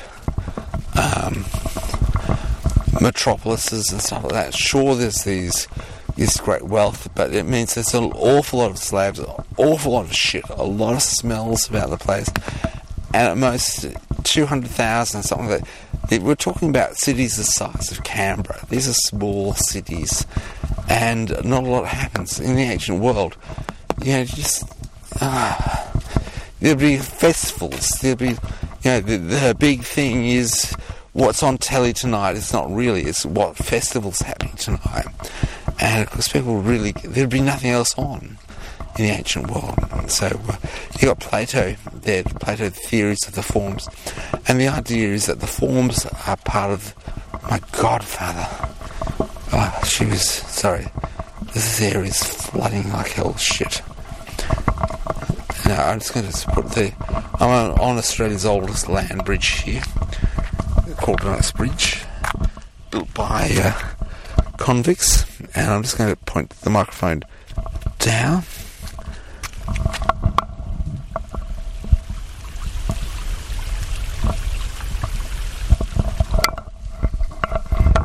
metropolises and stuff like that. Sure, there's this great wealth, but it means there's an awful lot of slaves, an awful lot of shit, a lot of smells about the place, and at most 200,000 something like that. We're talking about cities the size of Canberra. These are small cities, and not a lot happens in the ancient world. You know, just there'll be festivals. There'll be, you know, the big thing is what's on telly tonight. It's not really. It's what festival's happening tonight, and of course, people really, there'd be nothing else on in the ancient world. So you got Plato there, Plato theories of the forms, and the idea is that the forms are part of my godfather. Oh, this air is flooding like hell shit. Now I'm just going to put I'm on Australia's oldest land bridge here, called Knox Bridge, built by convicts, and I'm just going to point the microphone down.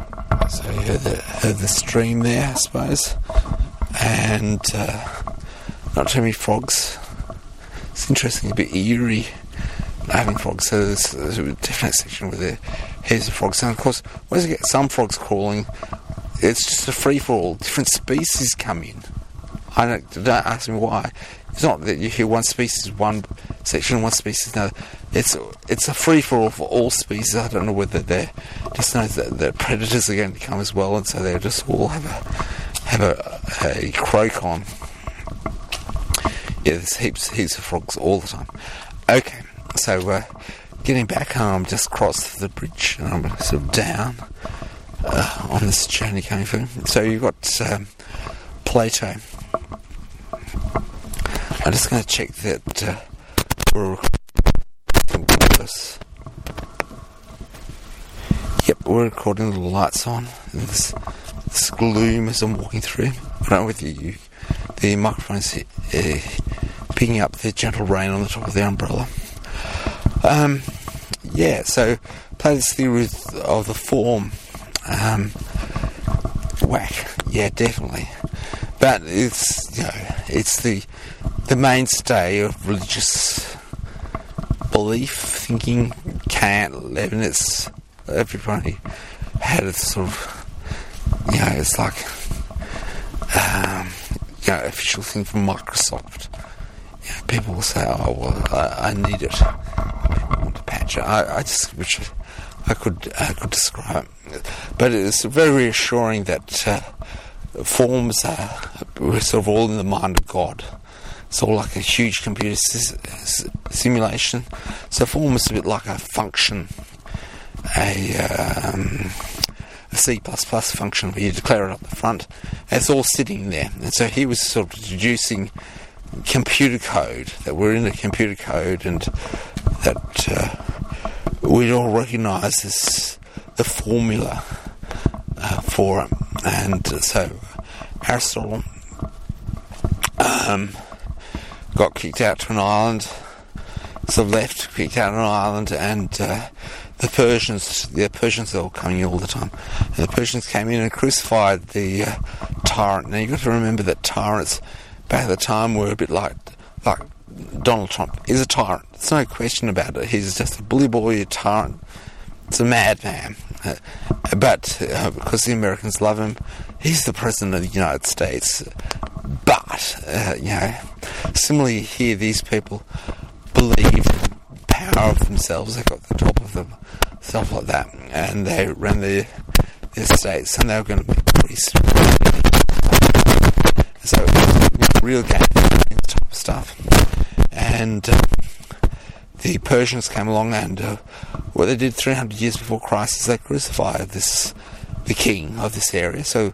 So you heard the stream there, I suppose, and not too many frogs. It's interesting, a bit eerie having frogs. So there's a definite section where there here's the frogs. And of course, once you get some frogs crawling, it's just a free-for-all. Different species come in. Don't ask me why. It's not that you hear one species one section, one species another. It's a free-for-all for all species. I don't know whether they just know that the predators are going to come as well, and so they just all have a croak on. Yeah, there's heaps of frogs all the time. Okay, so getting back home, just crossed the bridge, and I'm sort of down on this journey coming through. So you've got Plato. I'm just going to check that we're recording this. Yep, we're recording. The lights on. This gloom as I'm walking through. I don't know whether the microphone's picking up the gentle rain on the top of the umbrella. So Plato's theory of the form. Whack. Yeah, definitely. But it's the mainstay of religious belief, thinking. Kant, Leibniz, everybody had a sort of, it's like, official thing from Microsoft. People will say, "Oh, well, I need it." People want to patch it. I just wish I could describe it, but it's very reassuring that forms we're sort of all in the mind of God. It's all like a huge computer simulation. So form is a bit like a function, a C++ function where you declare it up the front, and it's all sitting there. And so he was sort of deducing computer code, that we're in a computer code, and that we'd all recognise as the formula for it. And so Aristotle got kicked out to an island, sort of left, kicked out on an island, and the Persians are all coming in all the time. And the Persians came in and crucified the tyrant. Now you've got to remember that tyrants back at the time were a bit like Donald Trump. He's a tyrant. There's no question about it. He's just a bully boy, a tyrant. It's a madman. But because the Americans love him, he's the president of the United States. But, similarly here, these people believe the power of themselves. They got the top of them, stuff like that. And they ran their states, and they were going to be priests. So it was a real game in the top of stuff. And the Persians came along, and what they did 300 years before Christ is they crucified the king of this area. So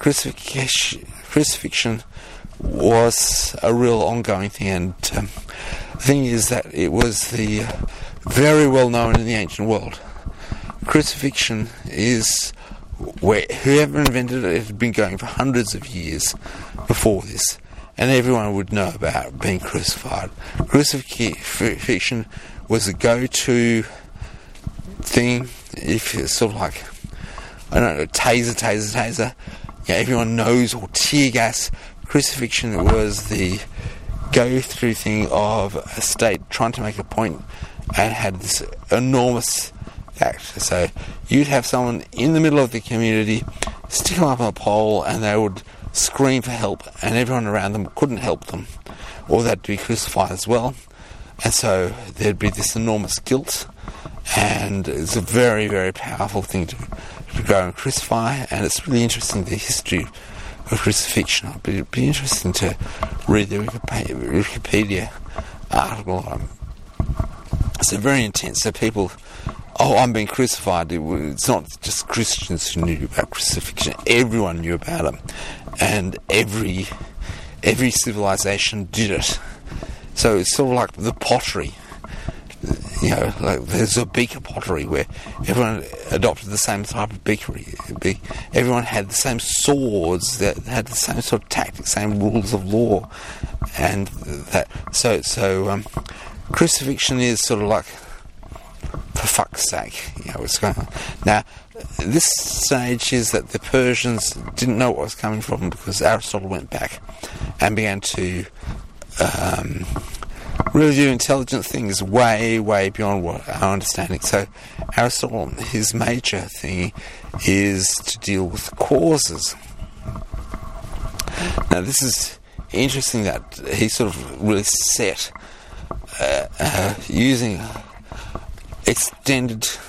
crucifixion was a real ongoing thing, and the thing is that it was very well known in the ancient world. Crucifixion is where whoever invented it had been going for hundreds of years before this, and everyone would know about being crucified. Crucifixion was a go-to thing. If it's sort of like, I don't know, taser. Everyone knows, or tear gas. Crucifixion was the go-through thing of a state trying to make a point, and had this enormous act. So you'd have someone in the middle of the community stick them up on a pole, and they would scream for help, and everyone around them couldn't help them, or they'd be crucified as well. And so there'd be this enormous guilt, and it's a very, very powerful thing to go and crucify. And it's really interesting, the history of crucifixion. It'd be interesting to read the Wikipedia article on it. So very intense. So people, I'm being crucified. It's not just Christians who knew about crucifixion. Everyone knew about it, and every civilization did it. So it's sort of like the pottery. Like there's a beaker pottery where everyone adopted the same type of beakery. Everyone had the same swords, that had the same sort of tactics, same rules of law, and that. So crucifixion is sort of like, for fuck's sake, what's going on. Now, this stage is that the Persians didn't know what was coming from, because Aristotle went back and began to really do intelligent things way, way beyond what our understanding. So Aristotle, his major thing is to deal with causes. Now this is interesting that he sort of really set using extended,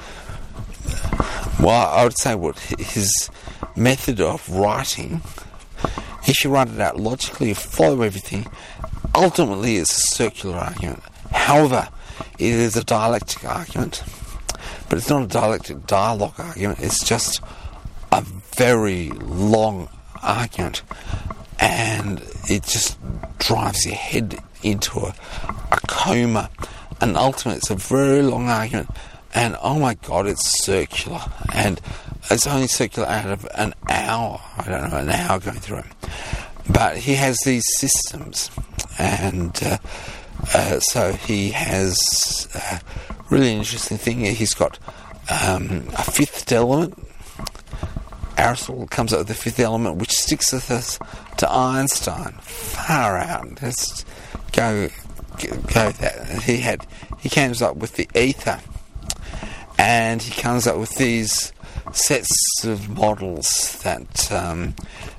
well, I would say what his method of writing, if you write it out logically, you follow everything, ultimately it's a circular argument. However, it is a dialectic argument, but it's not a dialectic dialogue argument, it's just a very long argument, and it just drives your head into a coma, and ultimately it's a very long argument, and oh my god, it's circular, and it's only circular out of an hour, I don't know, an hour going through it. But he has these systems, and so he has a really interesting thing. He's got a fifth element. Aristotle comes up with the fifth element, which sticks with us to Einstein. Far out. Let's go that. He comes up with the ether, and he comes up with these sets of models that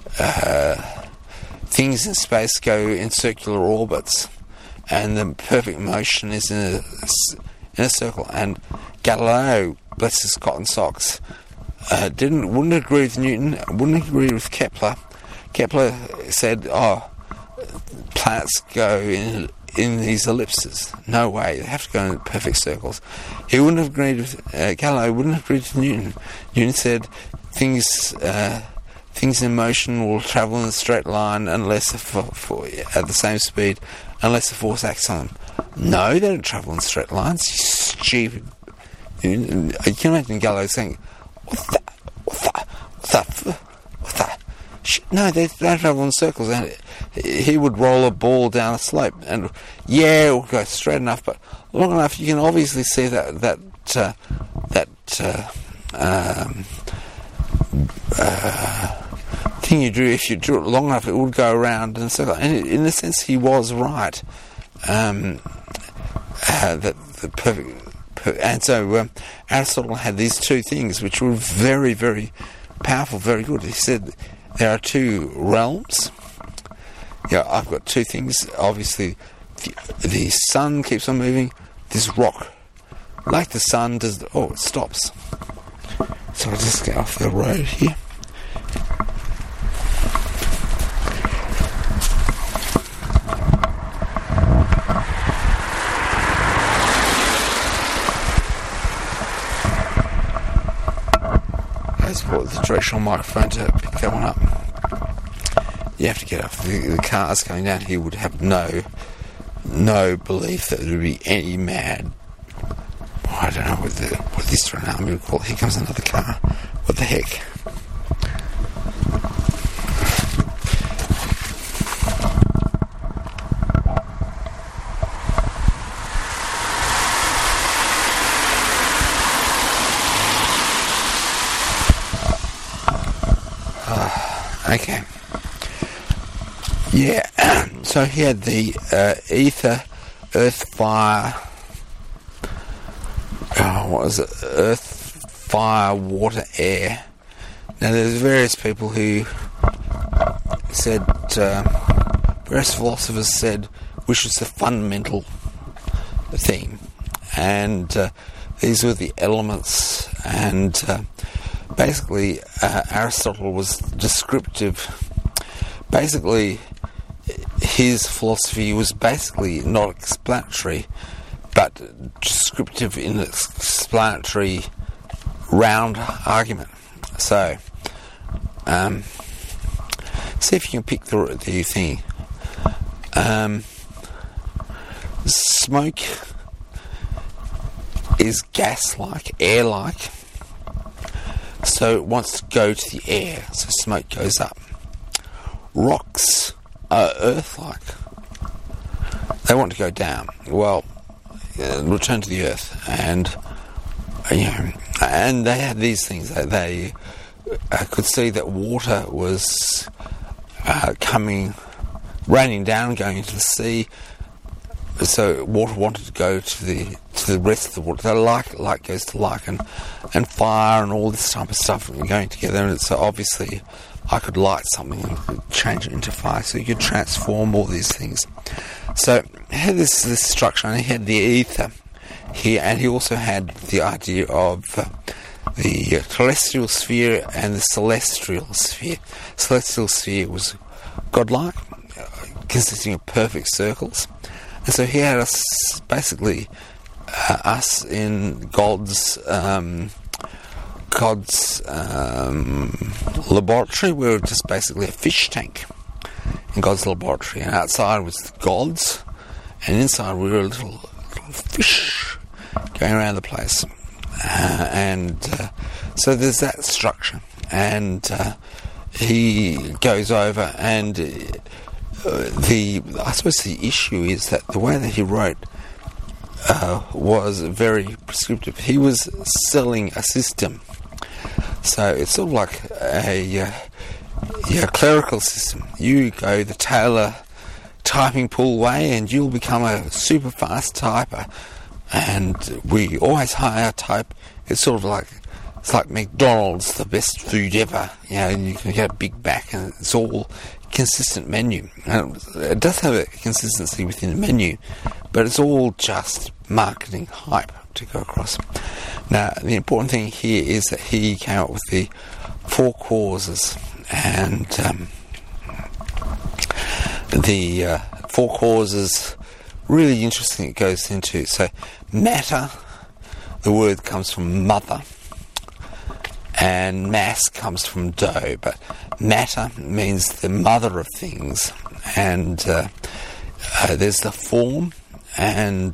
things in space go in circular orbits, and the perfect motion is in a circle. And Galileo, bless his cotton socks, wouldn't agree with Newton, wouldn't agree with Kepler. Kepler said, planets go in these ellipses. No way, they have to go in perfect circles. He wouldn't have agreed with Galileo, wouldn't have agreed with Newton. Newton said things in motion will travel in a straight line unless at the same speed, unless the force acts on them. No, they don't travel in straight lines. You stupid. You can imagine Galileo saying, "What the? No, they travel in circles." And he would roll a ball down a slope, and it will go straight enough, but long enough. You can obviously see that thing you drew. If you drew it long enough, it would go around in a circle. And in a sense, he was right. That the perfect. And so Aristotle had these two things which were very, very powerful, very good. He said there are two realms. I've got two things. Obviously, the sun keeps on moving. This rock, like the sun, does. It stops. So I'll just get off the road here. The directional microphone to pick that one up. You have to get up. The cars coming down here would have no belief that there would be any mad. I don't know what the Australian Army would call it. Here comes another car. What the heck? Okay. So he had the ether, earth, fire. What was it? Earth, fire, water, air. Now there's various people who said, various philosophers said, which was the fundamental theme, and these were the elements, and basically Aristotle was descriptive. Basically, his philosophy was basically not explanatory, but descriptive in its explanatory round argument. So, see if you can pick the thing. Smoke is gas-like, air-like, so it wants to go to the air, so smoke goes up. Rocks are earth-like. They want to go down. Well, return to the earth, and and they had these things. They could see that water was coming raining down and going into the sea. So water wanted to go to the rest of the water. So like goes to like, and fire and all this type of stuff going together. And so obviously I could light something and change it into fire. So you could transform all these things. So he had this structure, and he had the ether here, and he also had the idea of the terrestrial sphere and the celestial sphere. Celestial sphere was godlike, consisting of perfect circles. And so he had us, basically, us in God's laboratory. We were just basically a fish tank in God's laboratory. And outside was the gods, and inside we were a little fish going around the place. So there's that structure. And he goes over, and I suppose the issue is that the way that he wrote was very prescriptive. He was selling a system, so it's sort of like a clerical system. You go the Taylor typing pool way, and you'll become a super fast typer. And we always hire type. It's sort of like McDonald's, the best food ever. And you can get a big back, and it's all consistent menu. It does have a consistency within the menu, but it's all just marketing hype to go across. Now, the important thing here is that he came up with the 4 causes, and the 4 causes, really interesting. It goes into, so matter, the word comes from mother, and mass comes from dough, but matter means the mother of things, and there's the form, and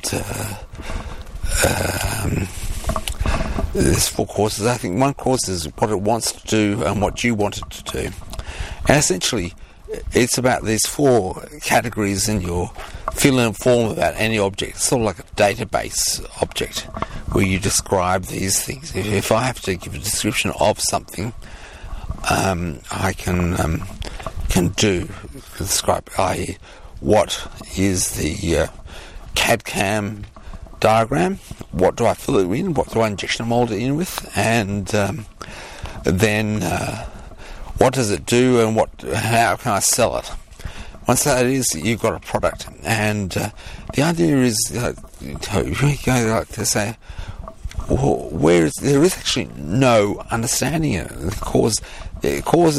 there's 4 causes. I think one cause is what it wants to do and what you want it to do, and essentially it's about these 4 categories, and you're feeling informed about any object. It's sort of like a database object where you describe these things. If I have to give a description of something, I can describe, i.e., what is the CAD/CAM diagram, what do I fill it in, what do I injection mold it in with, and then what does it do, and how can I sell it? Once that is, you've got a product. And the idea is, you go like to say, there is actually no understanding of the cause. It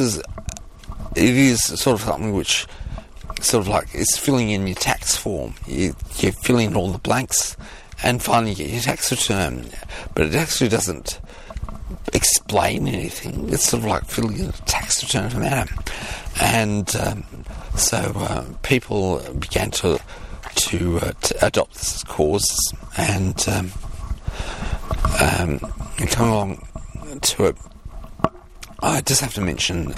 is sort of something which sort of like it's filling in your tax form. You fill in all the blanks, and finally you get your tax return. But it actually doesn't explain anything. It's sort of like filling in a tax return from Adam. And so people began to adopt this as causes, and coming along to it, I just have to mention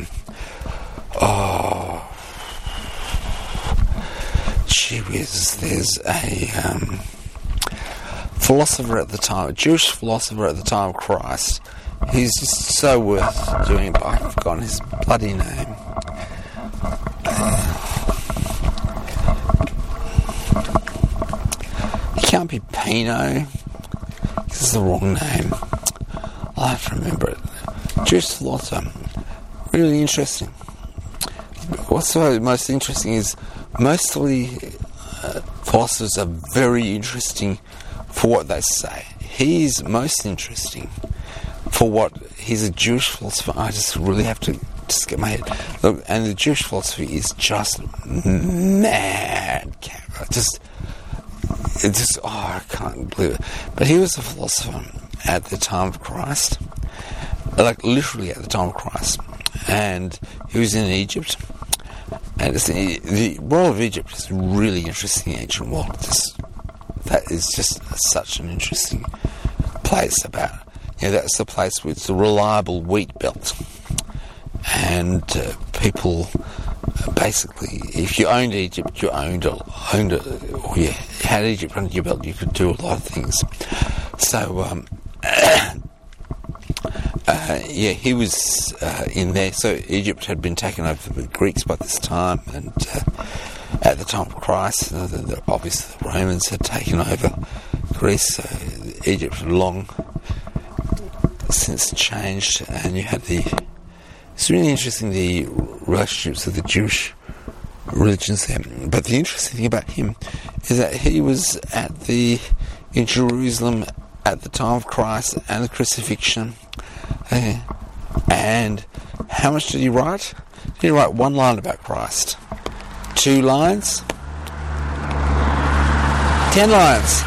gee whiz, there's a philosopher at the time, a Jewish philosopher at the time of Christ. He's just so worth doing, but I've forgotten his bloody name. It can't be Pino. This is the wrong name. I'll have to remember it. Jewish philosopher. Really interesting. What's most interesting is mostly philosophers are very interesting for what they say. He's most interesting for what he's a Jewish philosopher. I just really have to just get my head. Look, and the Jewish philosophy is just mad. I can't believe it. But he was a philosopher at the time of Christ, like literally at the time of Christ, and he was in Egypt. And the world of Egypt is really interesting. The ancient world, that is just such an interesting place. That's the place with the reliable wheat belt, and people basically, if you owned Egypt, you owned it, or you had Egypt under your belt, you could do a lot of things. So he was in there. So Egypt had been taken over by the Greeks by this time, and at the time of Christ, obviously the Romans had taken over Greece. So Egypt had long since changed, and you had it's really interesting, the relationships with the Jewish religions there. But the interesting thing about him is that he was in Jerusalem at the time of Christ and the crucifixion. And how much did he write? Did he write one line about Christ? 2 lines? 10 lines.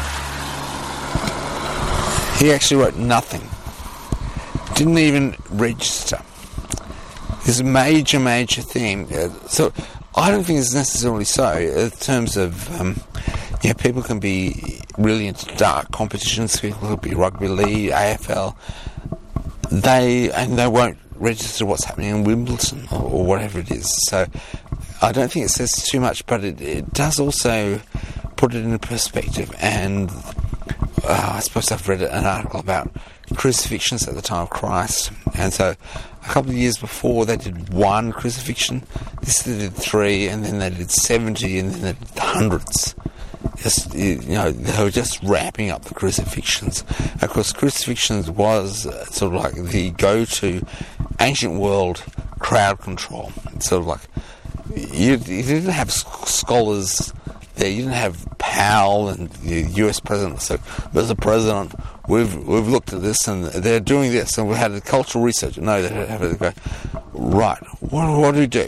He actually wrote nothing. Didn't even register. It's a major thing. So I don't think it's necessarily so. In terms of, people can be really into dark competitions. People could be rugby league, AFL. They won't register what's happening in Wimbledon or whatever it is. So I don't think it says too much, but it does also put it in perspective. And I suppose I've read an article about crucifixions at the time of Christ, and so a couple of years before they did 1 crucifixion. This they did 3, and then they did 70, and then they did hundreds. They were just ramping up the crucifixions. Of course, crucifixions was sort of like the go-to ancient world crowd control. It's sort of like you didn't have scholars there. You didn't have Powell and the US president. So, Mr. President, we've looked at this and they're doing this, and we had a cultural research. No, they have to go, right, what do we do?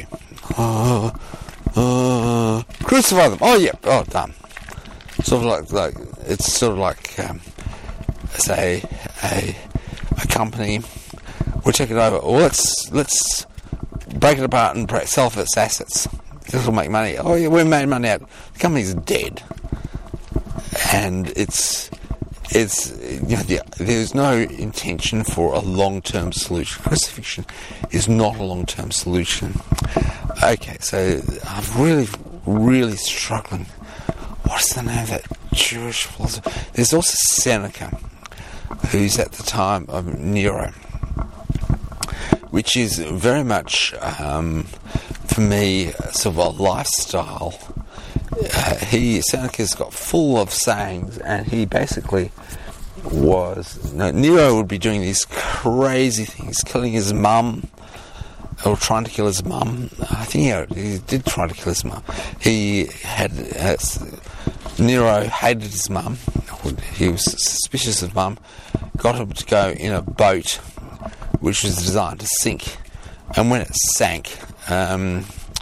Crucify them. Oh, yeah. Oh, done. Sort of like it's sort of like, say, a company. We'll take it over. Well, let's break it apart and sell off its assets. This will make money. Oh, yeah, we made money out. The company's dead, and there's no intention for a long-term solution. Crucifixion is not a long-term solution. Okay, so I'm really struggling. What's the name of that Jewish philosopher? There's also Seneca, who's at the time of Nero, which is very much, for me, sort of a lifestyle. Seneca's got full of sayings, and he basically Nero would be doing these crazy things, killing his mum, or trying to kill his mum. I think he did try to kill his mum. Nero hated his mum. He was suspicious of mum. Got him to go in a boat which was designed to sink. And when it sank, the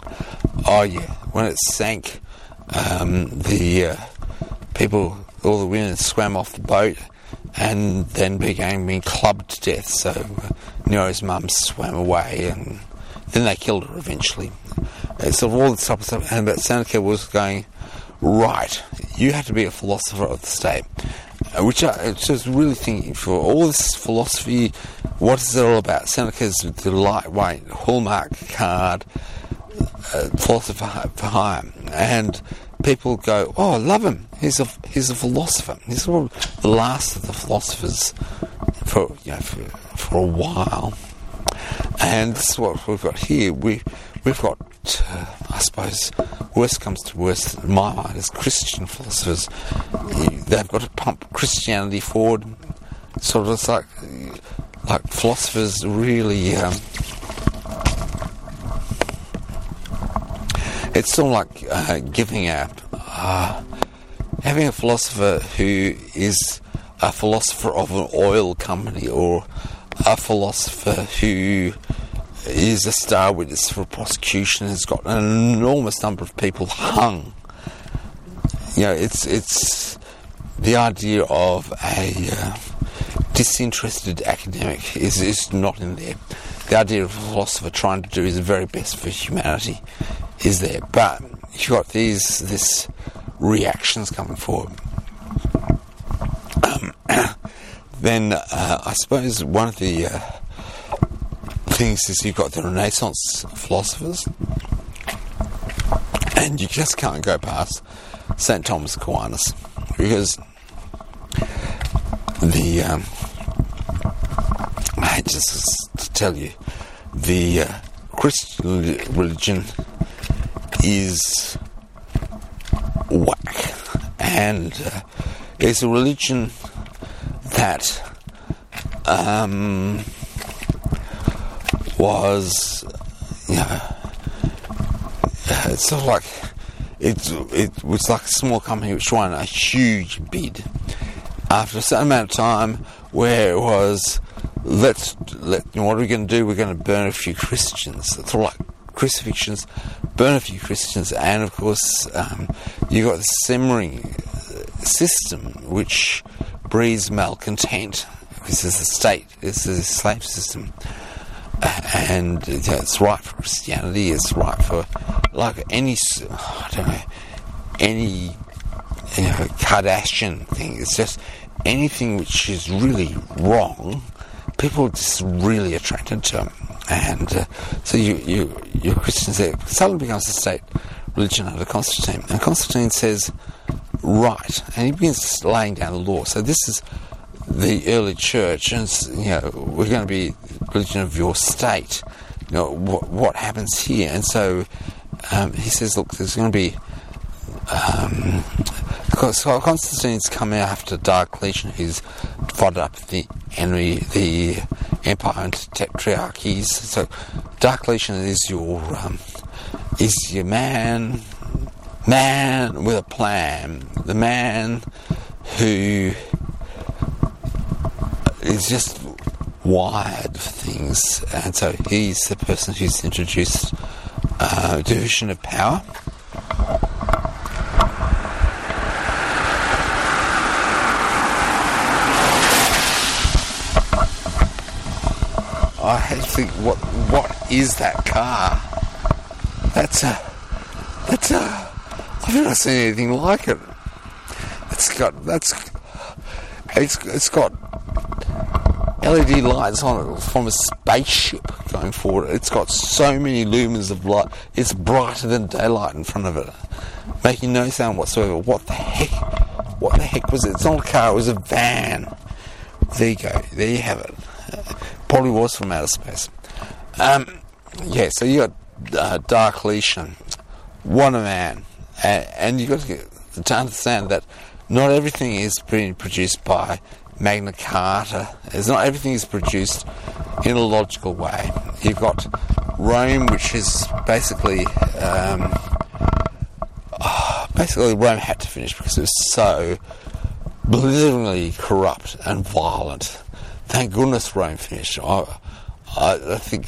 people, all the women swam off the boat and then began being clubbed to death. So Nero's mum swam away, and then they killed her eventually. So all this type of stuff. But Seneca was going, right, you have to be a philosopher of the state. Which I was really thinking, for all this philosophy, what is it all about? Seneca's the lightweight hallmark card, philosopher for hire, and people go, "Oh, I love him. He's a philosopher. He's sort of the last of the philosophers for a while." And this is what we've got here. We've got, I suppose, worst comes to worst in my mind, is Christian philosophers. They've got to pump Christianity forward. Sort of, it's like philosophers really. It's sort of like having a philosopher who is a philosopher of an oil company, or a philosopher who is a star witness for a prosecution, has got an enormous number of people hung. It's the idea of a disinterested academic is not in there. The idea of a philosopher trying to do his very best for humanity is there, but you've got this reactions coming forward. Then I suppose one of the things is you've got the Renaissance philosophers, and you just can't go past St. Thomas Aquinas, because just to tell you, the Christian religion is whack, and it's a religion that was, it's sort of like it was like a small company which won a huge bid after a certain amount of time, where it was, what are we going to do? We're going to burn a few Christians. It's all like crucifixions, burn a few Christians, and of course you got the simmering system which breeds malcontent. This is the state. This is a slave system. And it's right for Christianity. It's right for, like, any Kardashian thing. It's just anything which is really wrong. People are just really attracted to them. And so your Christians there suddenly becomes a state religion under Constantine. And Constantine says, right, and he begins laying down the law. So this is the early church, and we're going to be religion of your state. What happens here? And so he says, look, there's going to be because Constantine's come out after Diocletian, who's divided up the empire into tetrarchies. So Diocletian is your man with a plan, the man who is just wired for things, and so he's the person who's introduced division of power. I had to think, what is that car? That's I've never seen anything like it. It's got LED lights on it from a spaceship going forward. It's got so many lumens of light. It's brighter than daylight in front of it, making no sound whatsoever. What the heck was it? It's not a car, it was a van. There you go. There you have it. Probably was from outer space. So you got Diocletian. What a man. And you got to understand that not everything is being produced by Magna Carta. Not everything is produced in a logical way. You've got Rome, which is basically Rome had to finish because it was so blitheringly corrupt and violent. Thank goodness Rome finished. I think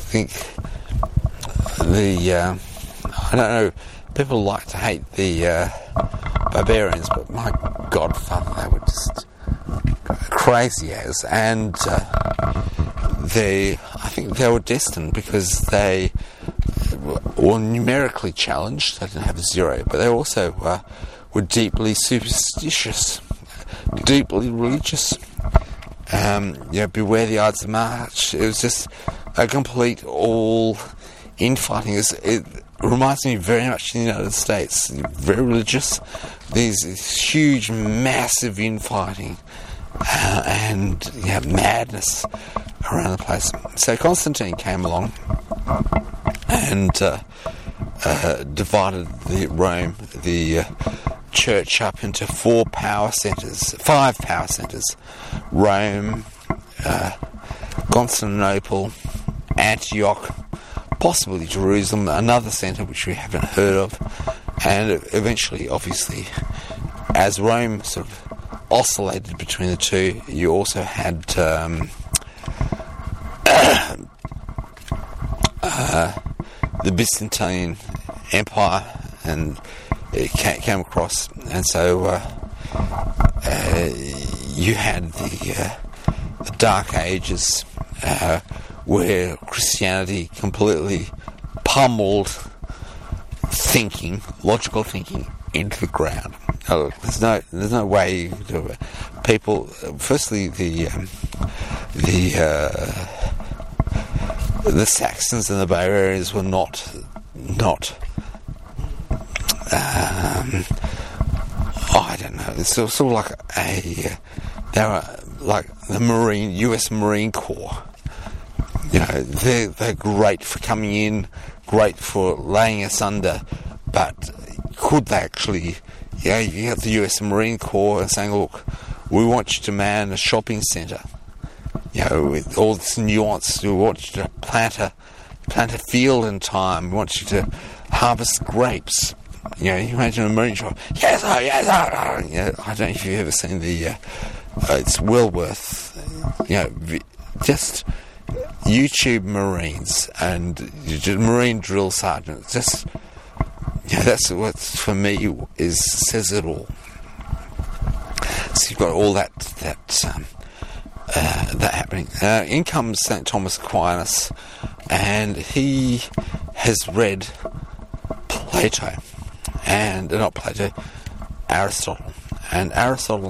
the I don't know. People like to hate the barbarians, but my godfather, they were just crazy as, and I think they were destined because they were numerically challenged. They didn't have a zero, but they also were deeply superstitious, deeply religious. Beware the Ides of March. It was just a complete all infighting. It reminds me very much of the United States. Very religious. These huge, massive infighting and madness around the place. So Constantine came along and divided Rome, the church, up into 5 power centres. Rome, Constantinople, Antioch, possibly Jerusalem, another centre which we haven't heard of, and eventually, obviously, as Rome sort of oscillated between the two, you also had the Byzantine Empire, and it came across, and so you had the Dark Ages, where Christianity completely pummeled logical thinking, into the ground. There's no way you can do it. People, firstly, the Saxons and the barbarians were not. I don't know. It's sort of like they were like the U.S. Marine Corps. they're great for coming in, great for laying us under, but could they actually, you got the US Marine Corps saying, look, we want you to man a shopping centre, with all this nuance. We want you to plant a field in time. We want you to harvest grapes. You imagine a marine shop. Yes, sir, yes, sir. I don't know if you've ever seen it's well worth, just YouTube Marines and Marine drill sergeants. Just, that's what for me says it all. So you've got all that happening. In comes St. Thomas Aquinas, and he has read Plato, and not Plato, Aristotle. And Aristotle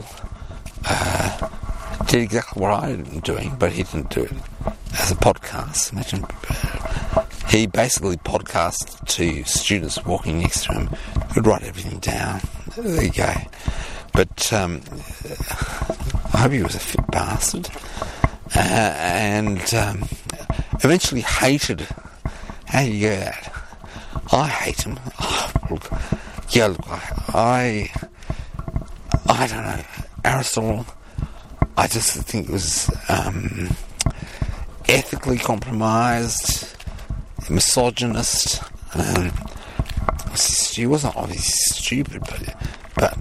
did exactly what I'm doing, but he didn't do it as a podcast. Imagine, he basically podcasted to students walking next to him, who'd write everything down. There you go. But I hope he was a fit bastard, and eventually hated. How do you get that? I hate him. I don't know. Aristotle, I just think it was ethically compromised, misogynist. He wasn't obviously stupid, but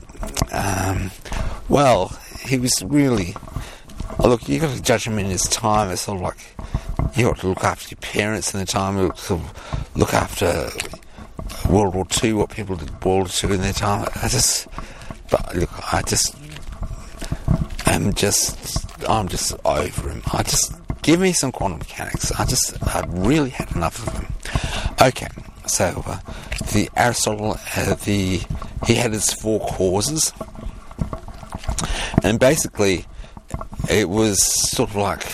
he was really. Look, you got to judge him in his time. It's sort of like you got to look after your parents in the time. Sort of look after World War II, what people did World War II in their time. I'm just over him. Give me some quantum mechanics. I really had enough of him. Okay, so the Aristotle, he had his 4 causes, and basically it was sort of like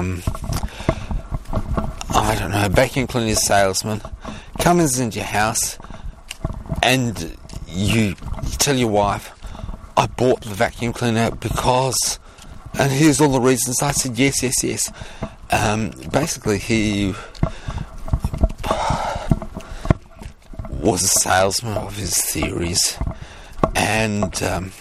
vacuum cleaner salesman comes into your house, and you tell your wife, I bought the vacuum cleaner because, and here's all the reasons. I said yes. Basically, he was a salesman of his theories, and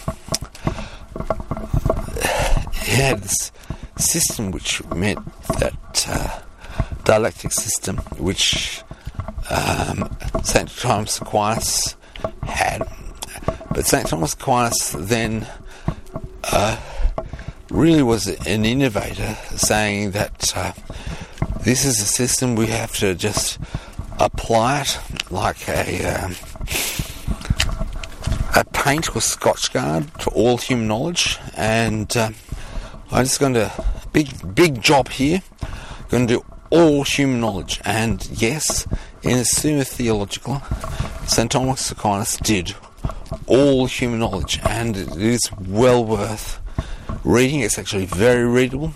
he had this system which meant that dialectic system, which St. Thomas Aquinas had. But St. Thomas Aquinas then really was an innovator, saying that this is a system we have to just apply it like a paint or Scotch guard to all human knowledge. And I'm just going to big job here. Going to do all human knowledge. And yes, in a Summa Theologica, St. Thomas Aquinas did all human knowledge, and it is well worth reading. It's actually very readable.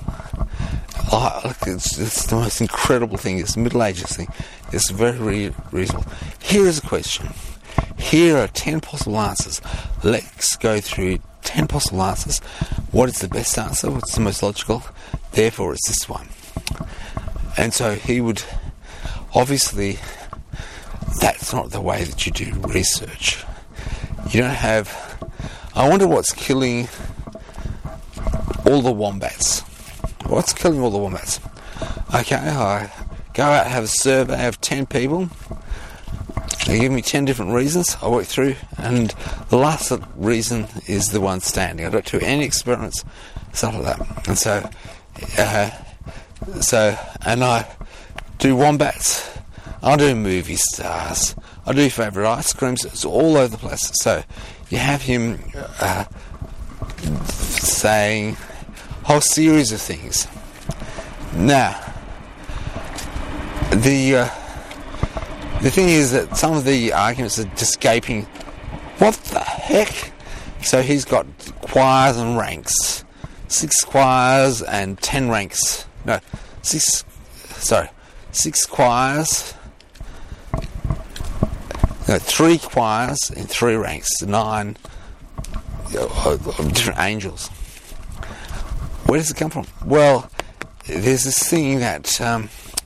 It's the most incredible thing. It's a Middle Ages thing. It's very readable. Here is a question. Here are 10 possible answers. Let's go through 10 possible answers. What is the best answer? What's the most logical? Therefore, it's this one. And so he would, obviously, that's not the way that you do research. You don't have, I wonder what's killing all the wombats. What's killing all the wombats? Okay, I go out and have a survey of 10 people. They give me 10 different reasons. I work through, and the last reason is the one standing. I don't do any experiments, stuff like that. And so, and I do wombats. I do movie stars. I do favourite ice creams. It's all over the place. So you have him saying a whole series of things. Now, the thing is that some of the arguments are just gaping. What the heck? So he's got choirs and ranks. 6 choirs and 10 ranks. No, 6 choirs. No, 3 choirs and 3 ranks. 9 different angels. Where does it come from? Well, there's this thing that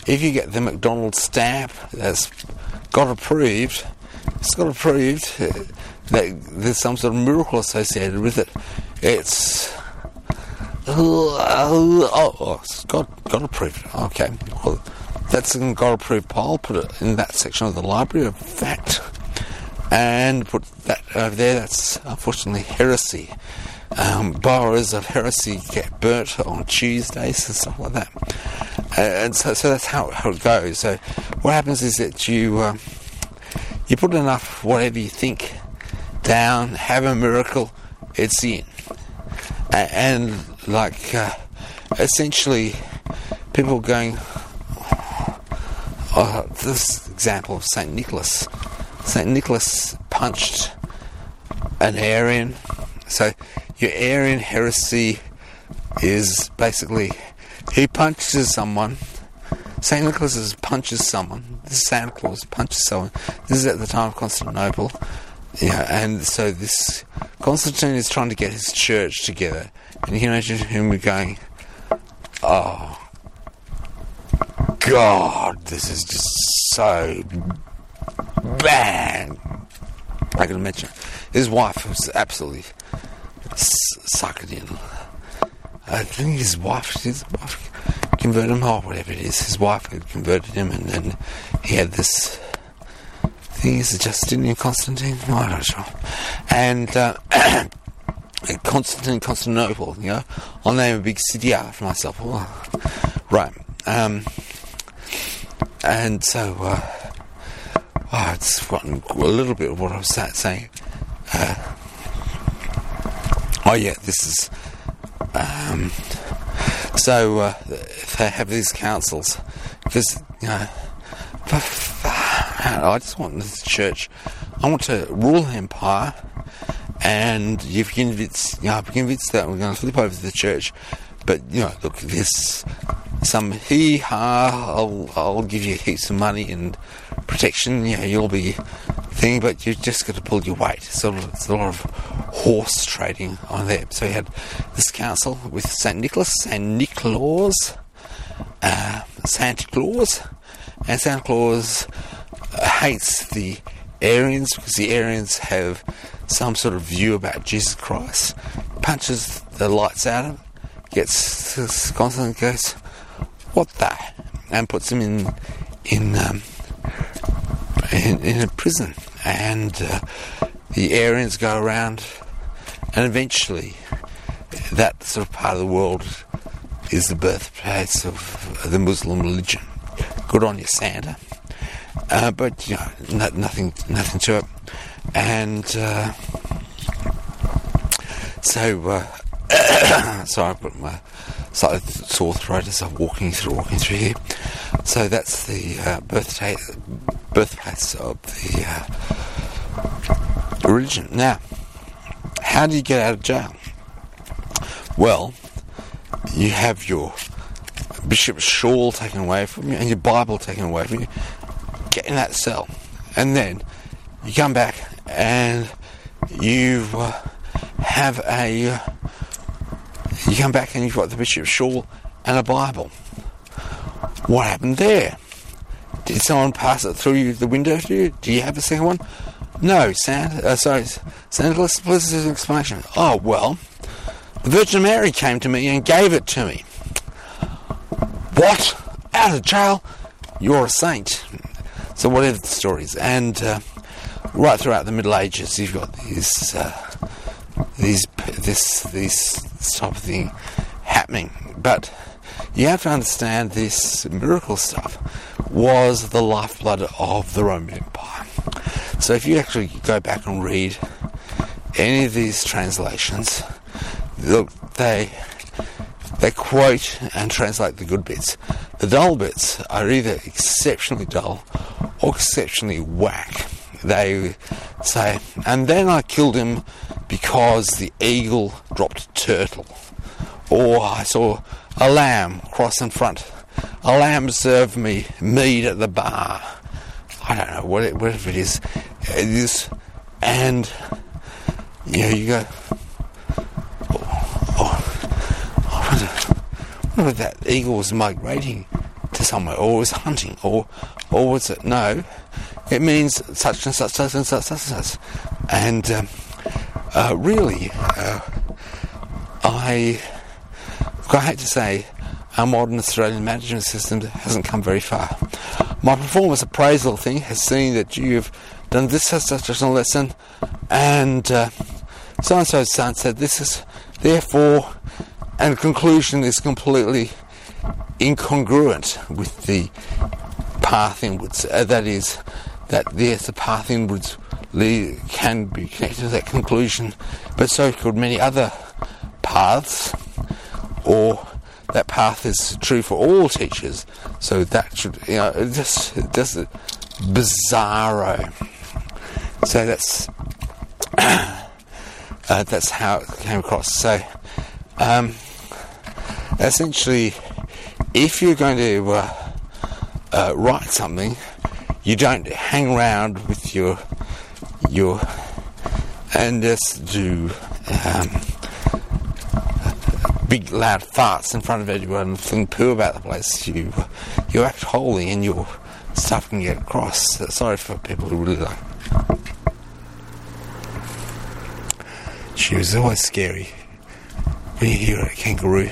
if you get the McDonald's stamp that's got approved, it's got approved that there's some sort of miracle associated with it. It's it's got approved. Okay, well, that's got approved. I'll put it in that section of the Library of Fact and put that over there. That's unfortunately heresy. Borrowers of heresy get burnt on Tuesdays and stuff like that. And so that's how it goes. So what happens is that you put enough whatever you think down, have a miracle, it's in. And like essentially people going, this example of St. Nicholas. St. Nicholas punched an Arian. So your Arian heresy is basically he punches someone. St. Nicholas punches someone. This is Santa Claus punches someone. This is at the time of Constantinople. And so this Constantine is trying to get his church together. And you can imagine him going, oh, God, this is just so bad. I can imagine. His wife was absolutely sucked in. I think his wife converted him, or whatever it is. His wife had converted him, and then he had this thing. Is it Justinian Constantine? No, I'm not sure. And Constantinople, I'll name a big city after myself. Right. And so, it's forgotten a little bit of what I was saying. This is... So they have these councils because I just want this church. I want to rule the empire, and I've convinced that we're going to flip over to the church. But look, there's some I'll give you heaps of money and protection. You'll be thing, but you've just got to pull your weight. So it's a lot of horse trading on there. So you had this council with St. Nicholas, Santa Claus, and Santa Claus hates the Arians because the Arians have some sort of view about Jesus Christ. Punches the lights out of it, gets constant, goes, what the? And puts him in a prison. And the Arians go around, and eventually that sort of part of the world is the birthplace of the Muslim religion. Good on you, Santa. But nothing to it. And so I've got my slightly sore throat as I'm walking through here. So that's the birthplace of the religion. Now, how do you get out of jail? Well, you have your bishop's shawl taken away from you and your Bible taken away from you. Get in that cell, and then you come back and you have you come back and you've got the bishop's shawl and a Bible. What happened there? Did someone pass it through the window to you? Do you have a second one? No, Santa, let's do an explanation. Oh, well, the Virgin Mary came to me and gave it to me. What? Out of jail? You're a saint. So whatever the story is. And right throughout the Middle Ages, you've got this type of thing happening. But you have to understand this miracle stuff was the lifeblood of the Roman Empire. So if you actually go back and read any of these translations, look, they quote and translate the good bits. The dull bits are either exceptionally dull or exceptionally whack. They say, and then I killed him because the eagle dropped a turtle. Or I saw a lamb cross in front. A lamb served me mead at the bar. I don't know, whatever it is. And you go, I wonder if that eagle was migrating to somewhere, or was hunting, or was it? No, it means such and such, such and such, such and such. And really, I hate to say, our modern Australian management system hasn't come very far. My performance appraisal thing has seen that you've done this such a lesson, and so-and-so's son said this is, therefore, and the conclusion is completely incongruent with the path inwards. That is, that yes, the path inwards can be connected to that conclusion, but so could many other paths, or that path is true for all teachers. So that should, just bizarro. So that's how it came across. So essentially, if you're going to write something, you don't hang around with your and just do big loud farts in front of everyone and fling poo about the place. You act holy, and your stuff can get across. Sorry for people who really like. She was always scary when you hear a kangaroo.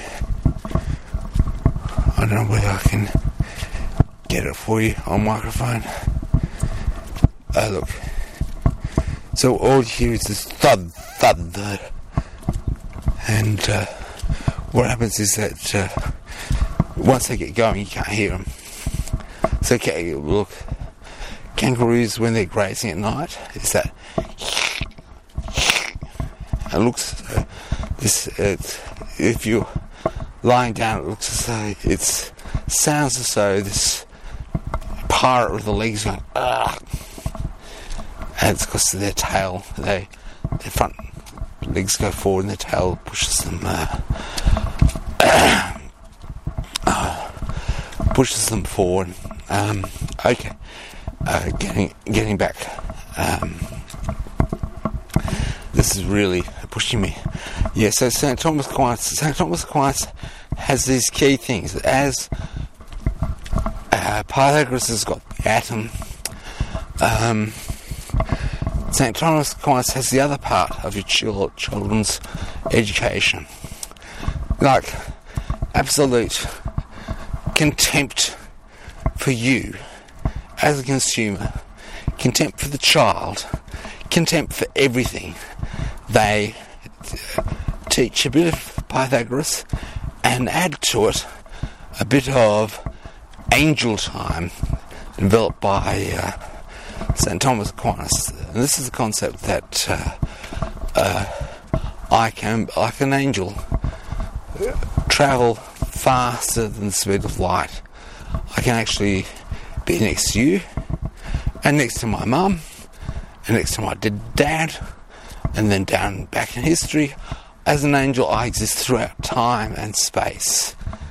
I don't know whether I can get it for you on microphone. Look. So all you hear is this thud, thud, thud. And what happens is that once they get going, you can't hear them. So look, kangaroos, when they're grazing at night, is that it looks if you're lying down, it looks as though sounds as though this pirate with the legs going, ah, and it's because of their tail. Their front legs go forward, and their tail pushes them forward. Okay, getting back. This is really pushing me. Yeah, so St. Thomas Aquinas has these key things. As Pythagoras has got the atom, St. Thomas Aquinas has the other part of your children's education. Like, absolute contempt for you as a consumer, contempt for the child, contempt for everything. They teach a bit of Pythagoras and add to it a bit of angel time developed by St. Thomas Aquinas. And this is the concept that I can, like an angel, travel faster than the speed of light. I can actually be next to you, and next to my mum, and next to my dad, and then down back in history. As an angel, I exist throughout time and space,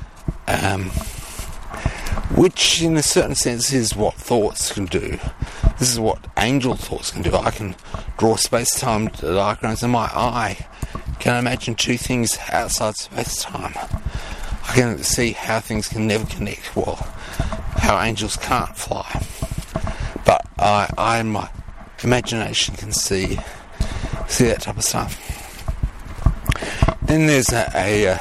which in a certain sense is what thoughts can do. This is what angel thoughts can do. I can draw space-time diagrams, and my eye can imagine two things outside space-time. I can see how things can never connect. Well, how angels can't fly. But I in my imagination can see that type of stuff. Then there's I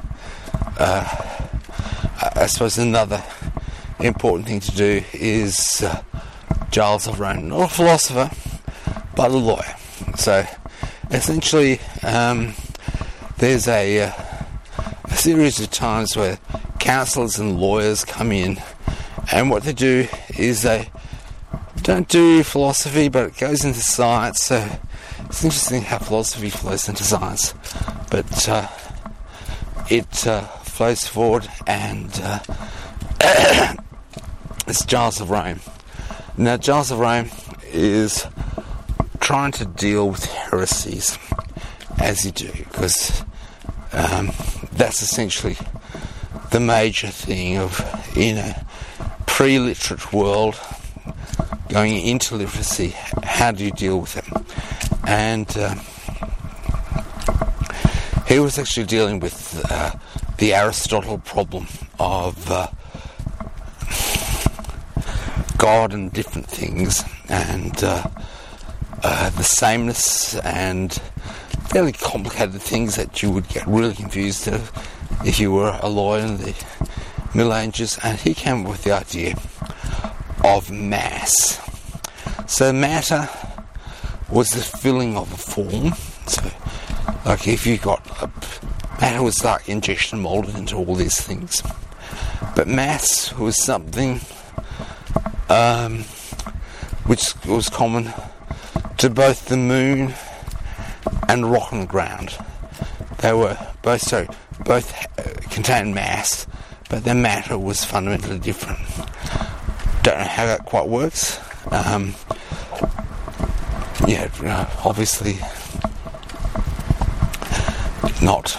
suppose another important thing to do is Giles of Rome, not a philosopher, but a lawyer. So essentially, there's a series of times where counsellors and lawyers come in, and what they do is they don't do philosophy, but it goes into science. So it's interesting how philosophy flows into science, but it flows forward, and it's Giles of Rome. Now, Giles of Rome is trying to deal with heresies, as you do, because that's essentially the major thing of, in a pre-literate world, going into literacy, how do you deal with it? And he was actually dealing with the Aristotle problem of God and different things, and the sameness, and fairly complicated things that you would get really confused if you were a lawyer in the Middle Ages. And he came up with the idea of mass. So matter was the filling of a form. So, like if you got matter was like injection molded into all these things, but mass was something which was common to both the moon and rock and ground. They were both contained mass, but their matter was fundamentally different. Don't know how that quite works. Obviously not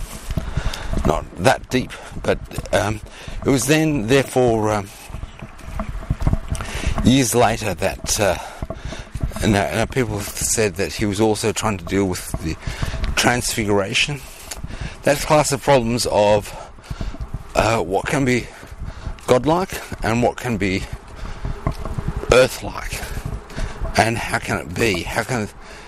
that deep, but it was then, therefore, years later that people have said that he was also trying to deal with the transfiguration, that class of problems of what can be godlike and what can be earth-like, and how can it be? How can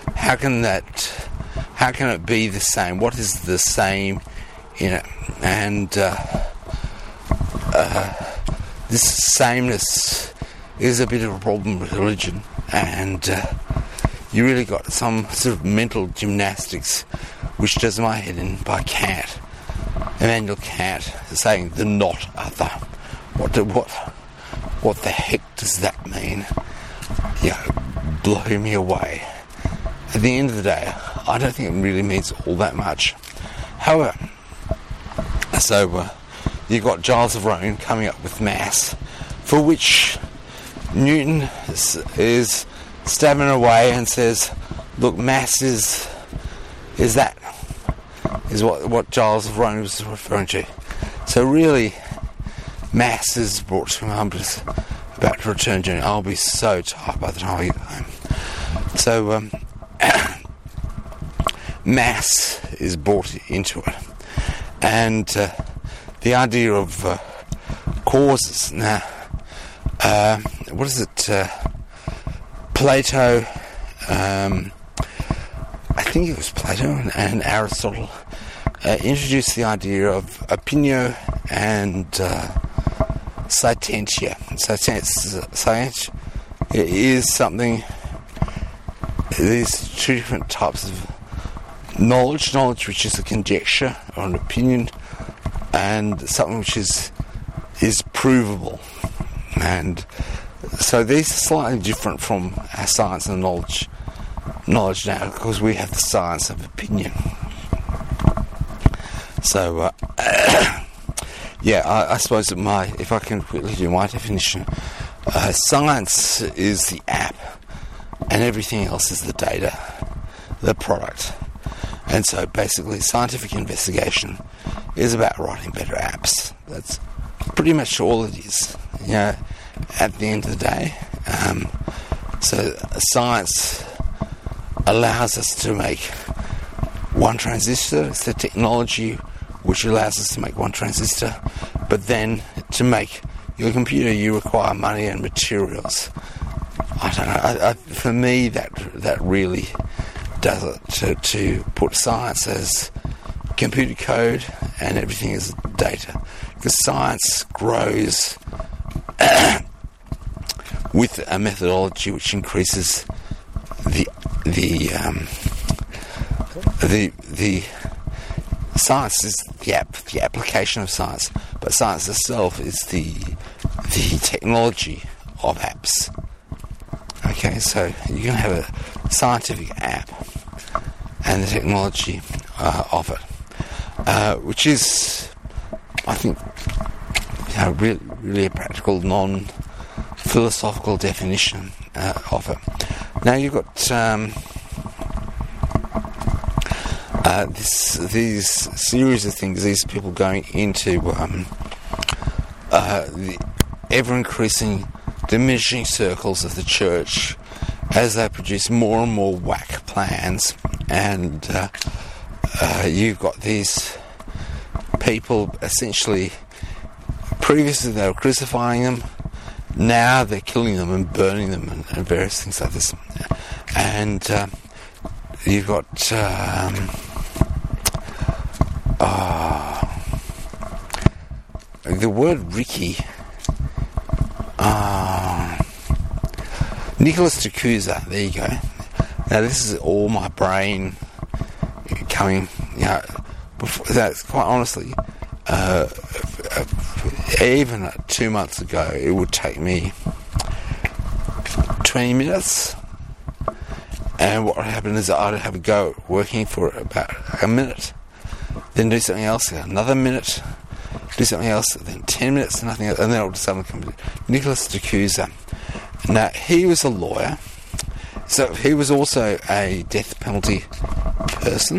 it be the same? What is the same in it? And this sameness is a bit of a problem with religion, and you really got some sort of mental gymnastics, which does my head in, by Kant, Immanuel Kant, saying the not other. What the heck does that mean? Blow me away. At the end of the day, I don't think it really means all that much. However, so you've got Giles of Rome coming up with mass, for which Newton is stabbing away and says, look, mass is what Giles of Rome was referring to. So really, mass is brought to him. I'm just about to return journey. I'll be so tired by the time I get home. So mass is brought into it, and the idea of causes. Now, what is it? Plato, I think it was Plato and Aristotle introduced the idea of opinio and scientia. Science is something. These two different types of knowledge which is a conjecture or an opinion, and something which is provable. And so these are slightly different from our science and knowledge now, because we have the science of opinion. So I suppose that if I can quickly do my definition, science is the app and everything else is the data, the product. And so basically scientific investigation is about writing better apps. That's pretty much all it is, at the end of the day. So science allows us to make one transistor. It's the technology which allows us to make one transistor. But then to make your computer, you require money and materials. I don't know. For me, that really does it. To put science as computer code and everything is data, because science grows with a methodology which increases the science is the application of science, but science itself is the technology of apps. Okay, so you can have a scientific app and the technology of it, which is, I think, really a practical, non-philosophical definition of it. Now you've got these series of things, these people going into the ever-increasing diminishing circles of the church as they produce more and more whack plans, and you've got these people essentially, previously they were crucifying them, now they're killing them and burning them and various things like this. And you've got the word Ricky, Nicholas Takusa, there you go. Now this is all my brain coming, before, that's quite honestly, even 2 months ago, it would take me 20 minutes, and what would happen is I'd have a go at working for about a minute, then do something else, another minute, do something else, then 10 minutes, nothing else, and then all of a sudden come Nicholas Takusa. Now, he was a lawyer, so he was also a death penalty person.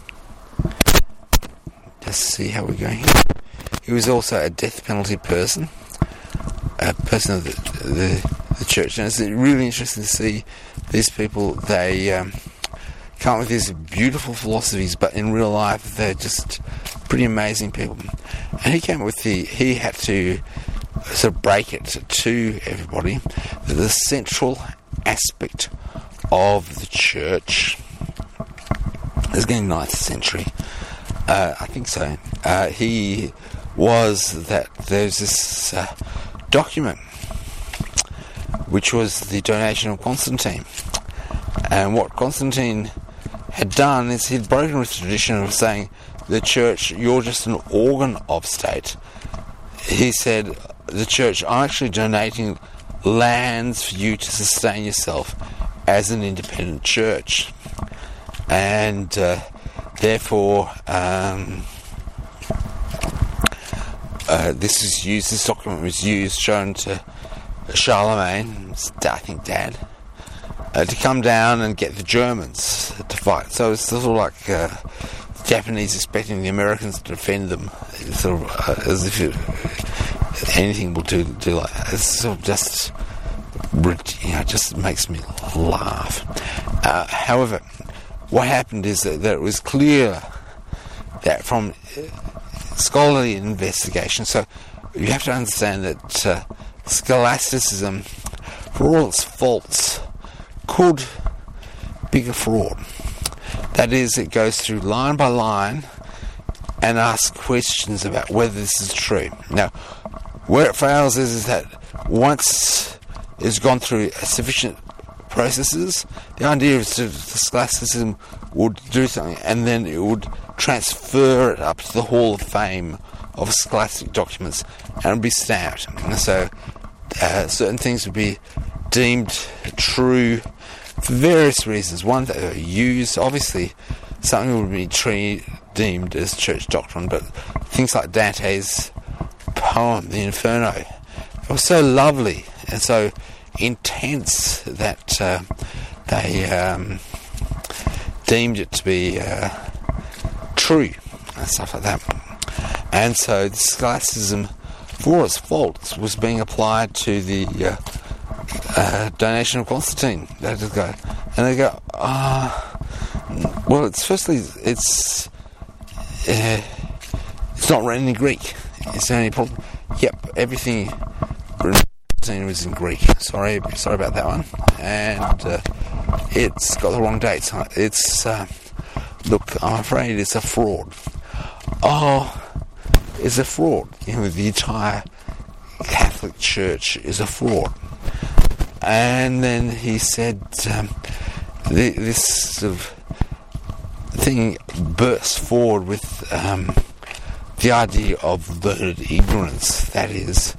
Just see how we're going here. He was also a death penalty person, a person of the church. And it's really interesting to see these people. They come up with these beautiful philosophies, but in real life they're just pretty amazing people. And he came up with he had to sort of break it to everybody that the central aspect of the church is getting 9th century. I think so. He was that there's this document which was the donation of Constantine, and what Constantine had done is he'd broken with the tradition of saying the church, you're just an organ of state. He said, the church, I'm actually donating lands for you to sustain yourself as an independent church, and therefore this document was used, shown to Charlemagne, I think Dad, to come down and get the Germans to fight. So it's sort of like the Japanese expecting the Americans to defend them, sort of as if anything will do like that. It's sort of just makes me laugh. However, what happened is that it was clear that from scholarly investigation, so you have to understand that scholasticism, for all its faults, could be a fraud. That is, it goes through line by line and asks questions about whether this is true. Now, where it fails is that once it's gone through sufficient processes, the idea is that the scholasticism would do something and then it would transfer it up to the Hall of Fame of scholastic documents and it would be stamped. And so certain things would be deemed true for various reasons. One, that they were used. Obviously, something would be deemed as church doctrine, but things like Dante's poem, the Inferno, it was so lovely and so intense that they deemed it to be true and stuff like that. And so the scholasticism, for its faults, was being applied to the donation of Constantine. They just go, and they go, well, it's not written in Greek. Is there any problem? Yep, everything written was in Greek. Sorry about that one. And it's got the wrong dates. It's look, I'm afraid it's a fraud. It's a fraud. The entire Catholic Church is a fraud. And then he said, this sort of thing burst forward with the idea of learned ignorance. That is,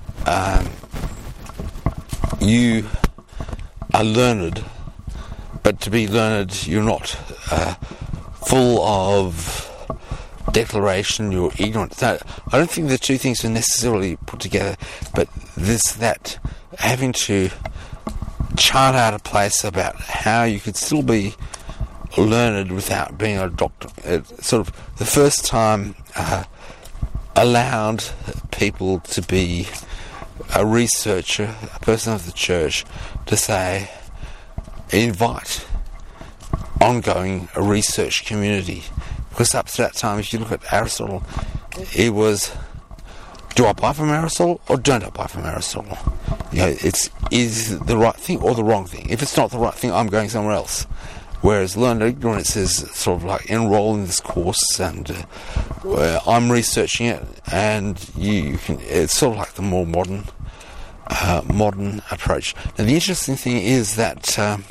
you are learned, but to be learned, you're not full of declaration, you're ignorant. So I don't think the two things are necessarily put together, but that having to chart out a place about how you could still be learned without being a doctor. It's sort of the first time allowed people to be a researcher, a person of the church, to say, invite ongoing a research community. Because up to that time, if you look at Aristotle, it was do I buy from Aristotle or don't I buy from Aristotle? Is the right thing or the wrong thing? If it's not the right thing, I'm going somewhere else. Whereas learned ignorance is sort of like enroll in this course, and I'm researching it, and it's sort of like the more modern approach. Now, the interesting thing is that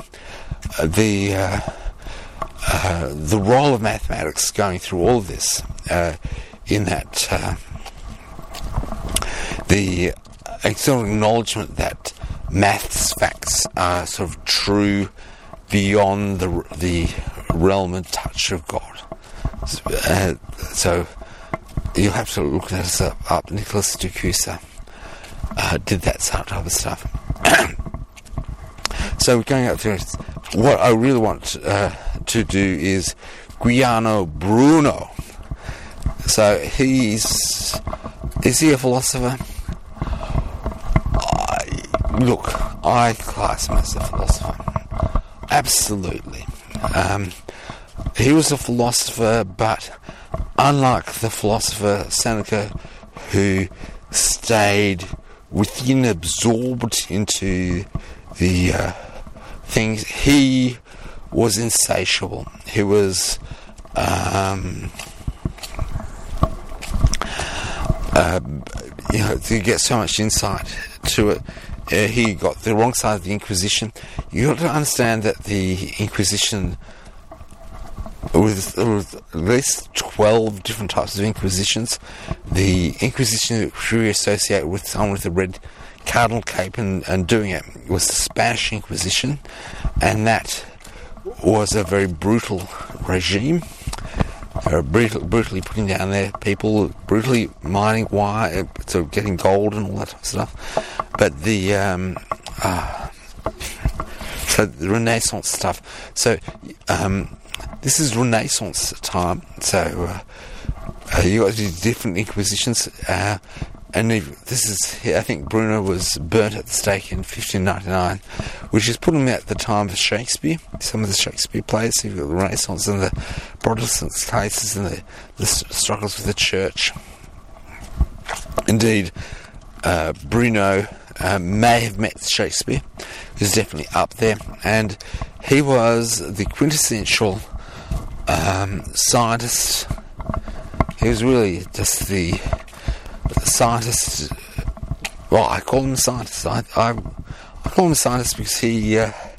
the role of mathematics going through all of this, in that the sort of acknowledgement that maths facts are sort of true beyond the realm and touch of God. So you'll have to look this up. Nicholas de Cusa did that type of stuff. So we're going up through. What I really want to do is Giuliano Bruno. So is he a philosopher? I class him as a philosopher. Absolutely. He was a philosopher, but unlike the philosopher Seneca, who stayed within, absorbed into the things, he was insatiable. He was to get so much insight to it. He got the wrong side of the Inquisition. You got to understand that the Inquisition, with at least 12 different types of Inquisitions, the Inquisition which we associate with someone with a red cardinal cape and doing it was the Spanish Inquisition, and that was a very brutal regime. Brutally putting down their people, brutally mining wire, so getting gold and all that type of stuff. But the Renaissance stuff. So this is Renaissance time. So you got these different Inquisitions, and this is, I think Bruno was burnt at the stake in 1599, which is putting him at the time of Shakespeare. Some of the Shakespeare plays, so you've got the Renaissance and the Protestant cases and the struggles with the church. Indeed, Bruno may have met Shakespeare, who's definitely up there, and he was the quintessential scientist. He was really just the scientist. Well, I call him a scientist. I call him a scientist because he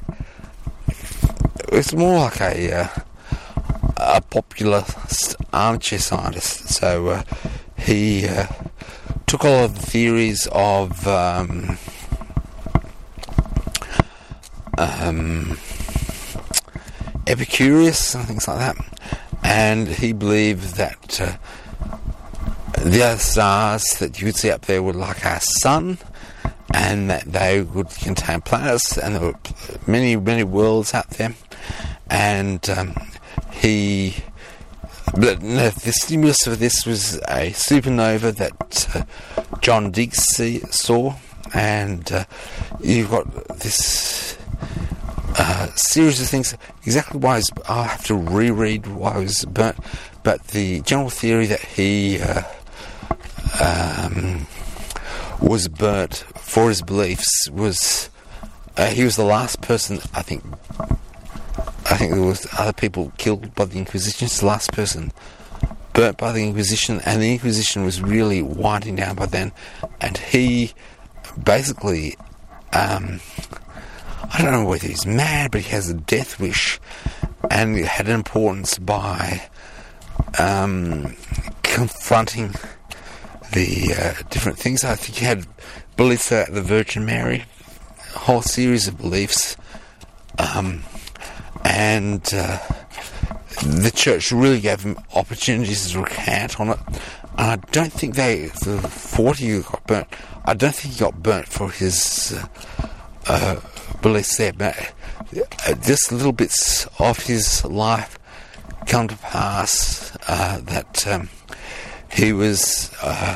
it's more like a popular armchair scientist. So he took all of the theories of Epicurus and things like that, and he believed that the other stars that you could see up there were like our sun, and that they would contain planets, and there were many, many worlds out there. And the stimulus of this was a supernova that John Digges saw, and you've got this series of things. Exactly why I'll have to reread why it was burnt, but the general theory that he was burnt for his beliefs was he was the last person. I think there was other people killed by the Inquisition. He's the last person burnt by the Inquisition, and the Inquisition was really winding down by then. And he basically, I don't know whether he's mad, but he has a death wish, and it had an importance by confronting the different things. I think he had beliefs about the Virgin Mary, a whole series of beliefs, and the church really gave him opportunities to recant on it. And I don't think the 40 who got burnt, I don't think he got burnt for his beliefs there, but just little bits of his life come to pass that he was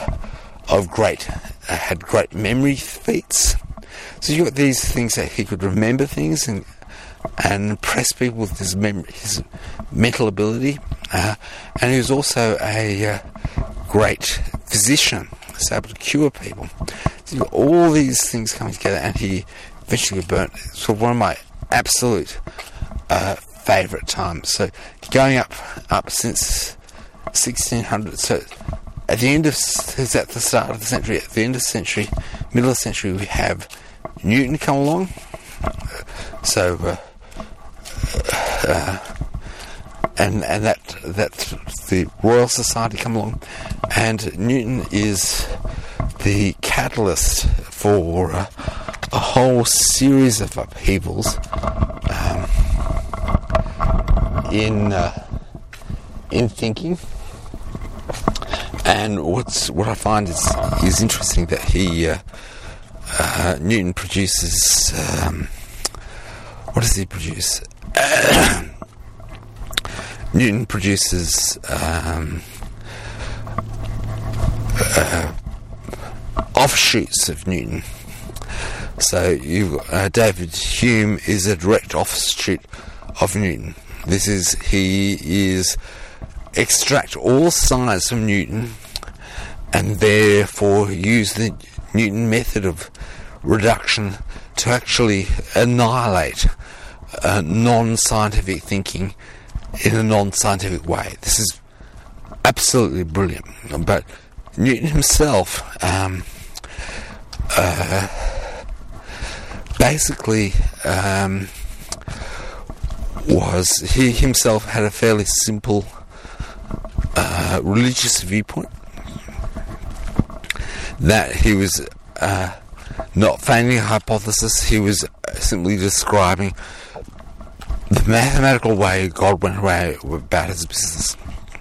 had great memory feats. So you got these things that he could remember things and impress people with his mental ability, and he was also a great physician. was able to cure people. So all these things coming together, and he eventually got burnt. So one of my absolute favourite times. So going up since 1600. So at the end of, it's at the start of the century. At the end of the century, middle of the century, we have Newton come along. So and that the Royal Society come along, and Newton is the catalyst for a whole series of upheavals in thinking. And what I find is interesting that he Newton produces what does he produce? Newton produces offshoots of Newton. So David Hume is a direct offshoot of Newton. He extract all science from Newton and therefore use the Newton method of reduction to actually annihilate non-scientific thinking in a non-scientific way. This is absolutely brilliant. But Newton himself basically he himself had a fairly simple religious viewpoint, that he was not feigning a hypothesis. He was simply describing the mathematical way God went away about his business.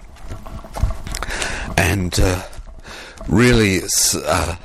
And really the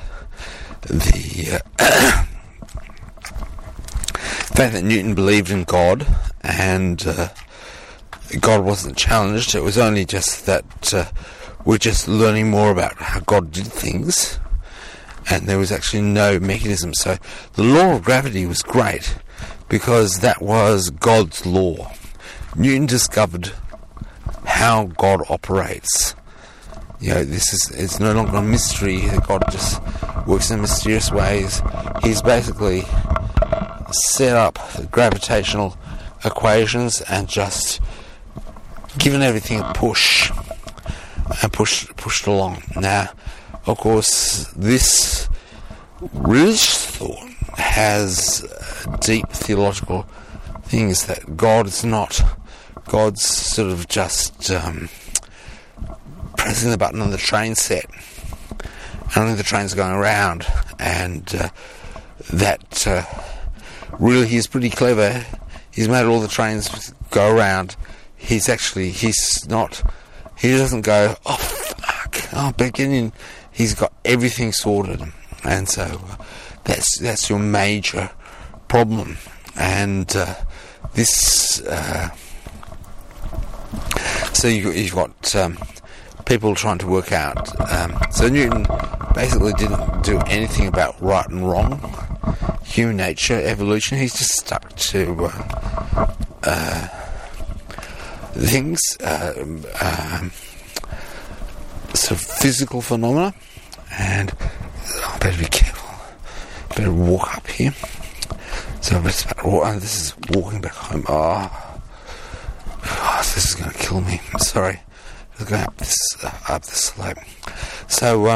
fact that Newton believed in God and God wasn't challenged, it was only just that we're just learning more about how God did things, and there was actually no mechanism. So the law of gravity was great because that was God's law. Newton discovered how God operates. It's no longer a mystery that God just works in mysterious ways. He's basically set up gravitational equations and just given everything a push and pushed along. Now, of course, this religious thought has deep theological things, that God's sort of just pressing the button on the train set, and only the train's going around, and that really he's pretty clever. He's made all the trains go around. He doesn't go, oh fuck, oh beginning. He's got everything sorted, and so that's your major problem. And this, so you've got people trying to work out. So Newton basically didn't do anything about right and wrong, human nature, evolution. He's just stuck to things, sort of physical phenomena. And I better be careful. Better walk up here. So this is walking back home. Oh, this is going to kill me. I'm sorry. Let's go up this slope. So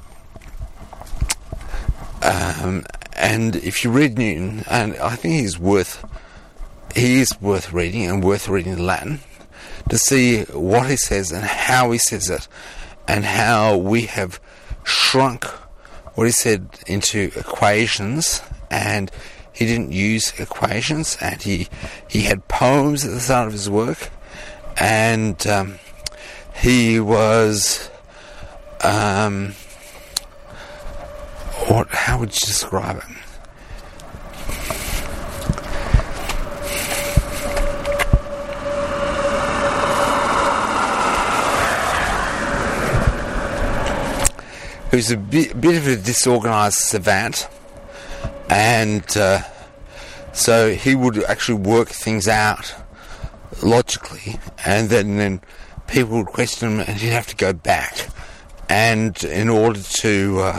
and if you read Newton, and I think he is worth reading, and worth reading Latin to see what he says and how he says it, and how we have shrunk what he said into equations. And he didn't use equations, and he had poems at the start of his work, and he was how would you describe it? He was a bit of a disorganised savant, and so he would actually work things out logically, and then people would question him, and he'd have to go back and in order to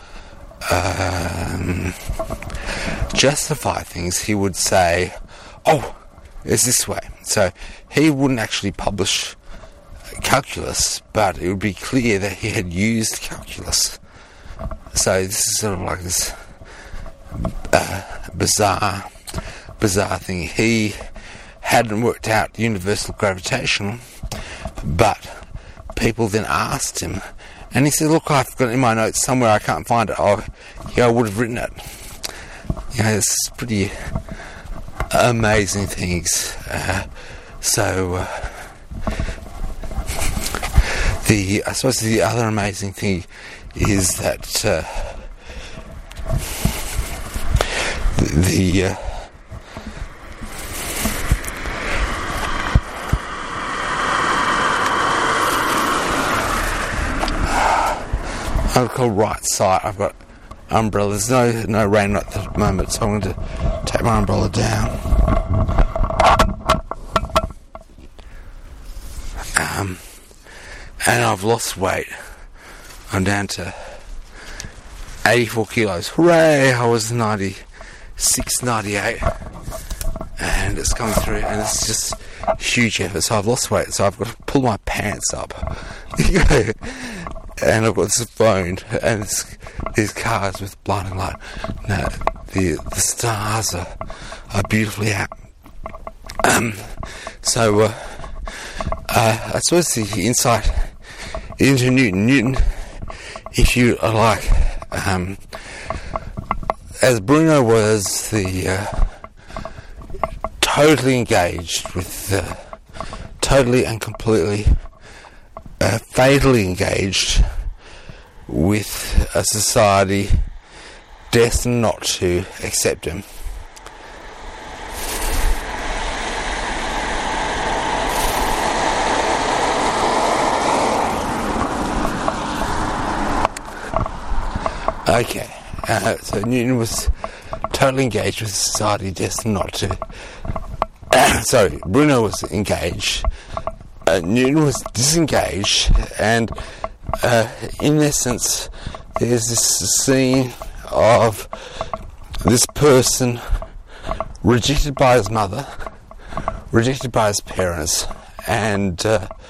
justify things, he would say, "Oh, it's this way." So he wouldn't actually publish calculus, but it would be clear that he had used calculus. So this is sort of like this bizarre thing. He hadn't worked out universal gravitational, but people then asked him, and he said, "Look, I've got it in my notes somewhere, I can't find it." "Oh, yeah, I would have written it." You know, it's pretty amazing things. I suppose the other amazing thing is that I'll call right side. I've got umbrellas. There's no rain at the moment, so I'm going to take my umbrella down. And I've lost weight. I'm down to 84 kilos. Hooray! I was 96, 98. And it's coming through, and it's just huge effort. So I've lost weight, so I've got to pull my pants up. And I've got this phone, and these cars with blinding light. No, the stars are beautifully out. I suppose the insight into Newton, if you are like, as Bruno was totally engaged with, totally and completely, fatally engaged with a society destined not to accept him. Okay, so Newton was totally engaged with society destined not to... sorry, Bruno was engaged, Newton was disengaged, and in essence there's this scene of this person rejected by his mother, rejected by his parents, and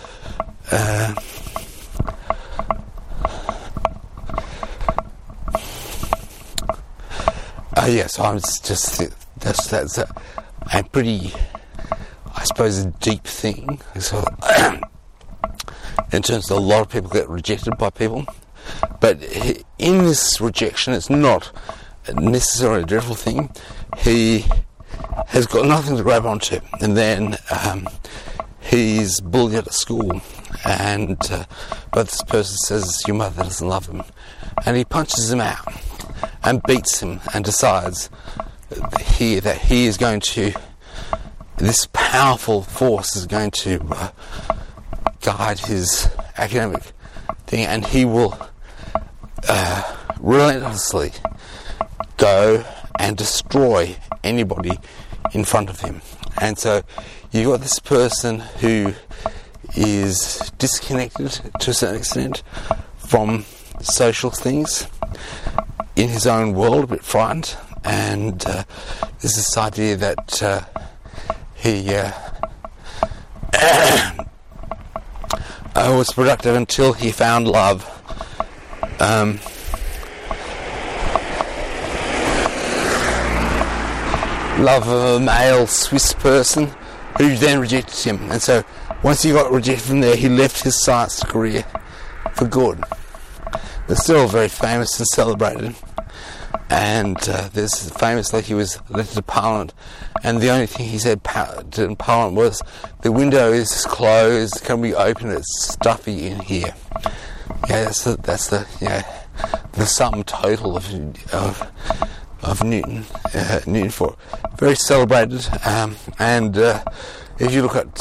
so I'm just that's a pretty, I suppose, a deep thing. So, in terms of a lot of people get rejected by people, but in this rejection, it's not necessarily a dreadful thing. He has got nothing to grab onto, and then he's bullied at school, and but this person says your mother doesn't love him, and he punches him out and beats him, and decides that he is going to, this powerful force is going to guide his academic thing, and he will relentlessly go and destroy anybody in front of him. And so you've got this person who is disconnected to a certain extent from social things, in his own world, a bit frightened, and there's this idea that he was productive until he found love. Love of a male Swiss person who then rejected him, and so once he got rejected from there, he left his science career for good. But still very famous and celebrated. And there's famously he was elected to Parliament, and the only thing he said to Parliament was, "The window is closed, can we open it? It's stuffy in here." Yeah, that's the sum total of Newton. Newton for very celebrated, and if you look at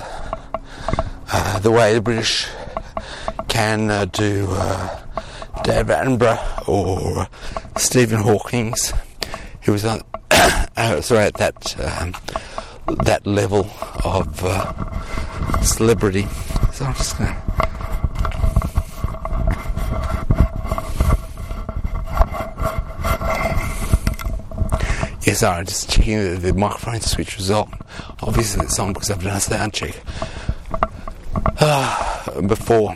the way the British can do David Attenborough or Stephen Hawking, who was on, at that level of celebrity. So I'm just going to... Yeah, sorry, just checking the microphone switch was on. Obviously it's on because I've done a sound check before.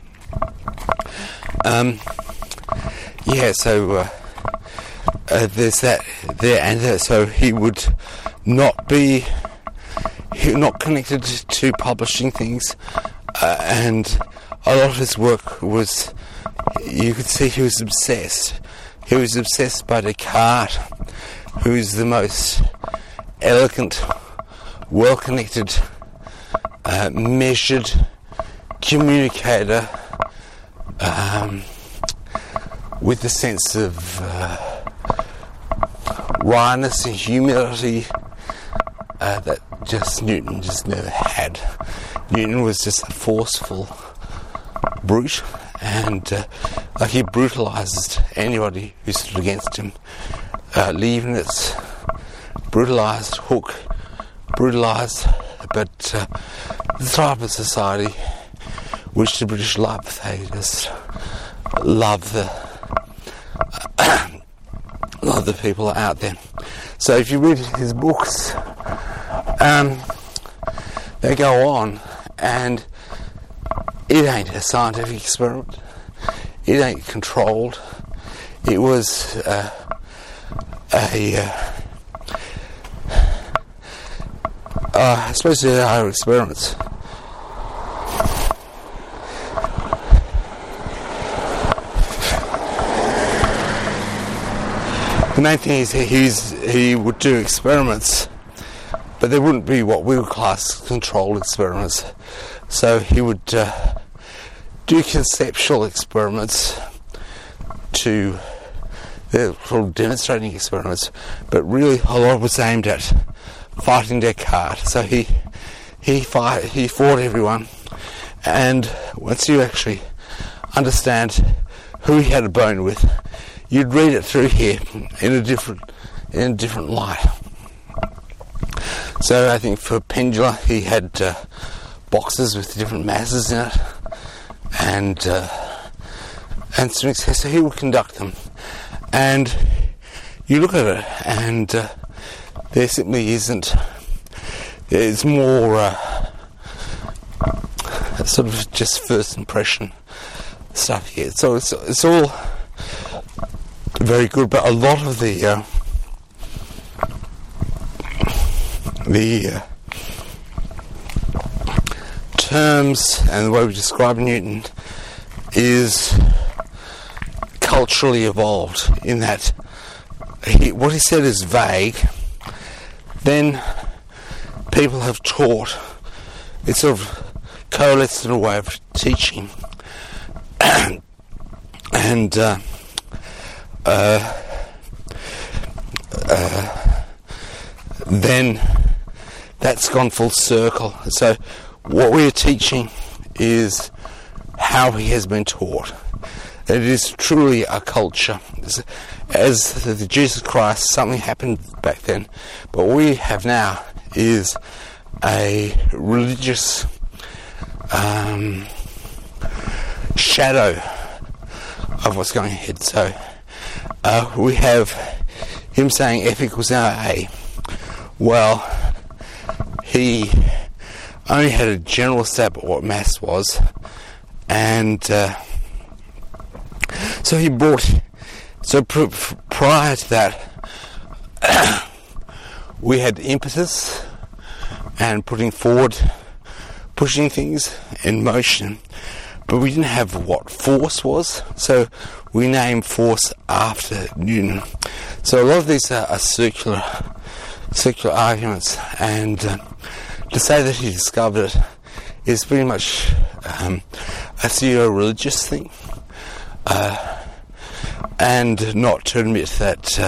There's that there, and so he would not connected to publishing things, and a lot of his work was, you could see he was obsessed. He was obsessed by Descartes, who is the most elegant, well-connected, measured communicator, with a sense of wryness and humility that Newton just never had. Newton was just a forceful brute, and he brutalised anybody who stood against him. Leibniz brutalised, Hooke brutalised, but the type of society which the British love, they just love the people out there. So if you read his books, they go on, and it ain't a scientific experiment. It ain't controlled. It was I suppose there are experiments. The main thing is he would do experiments, but they wouldn't be what we would class controlled experiments. So he would do conceptual experiments they're called demonstrating experiments, but really a lot was aimed at fighting Descartes. So he fought everyone, and once you actually understand who he had a bone with, you'd read it through here in a different light. So I think for Pendula, he had boxes with different masses in it, and so he would conduct them. And you look at it, and there simply isn't. It's more sort of just first impression stuff here. So it's all very good, but a lot of the terms and the way we describe Newton is culturally evolved, in that what he said is vague. Then people have taught, it's sort of coalesced in a way of teaching, and then that's gone full circle. So what we are teaching is how he has been taught. It is truly a culture. As the Jesus Christ, something happened back then, but what we have now is a religious shadow of what's going ahead. So we have him saying F equals now A. Well, he only had a general stab at what maths was, and so he brought. So prior to that, we had impetus and pushing things in motion, but we didn't have what force was. So we named force after Newton. So a lot of these are circular arguments, and to say that he discovered it is pretty much a pseudo-religious thing, and not to admit that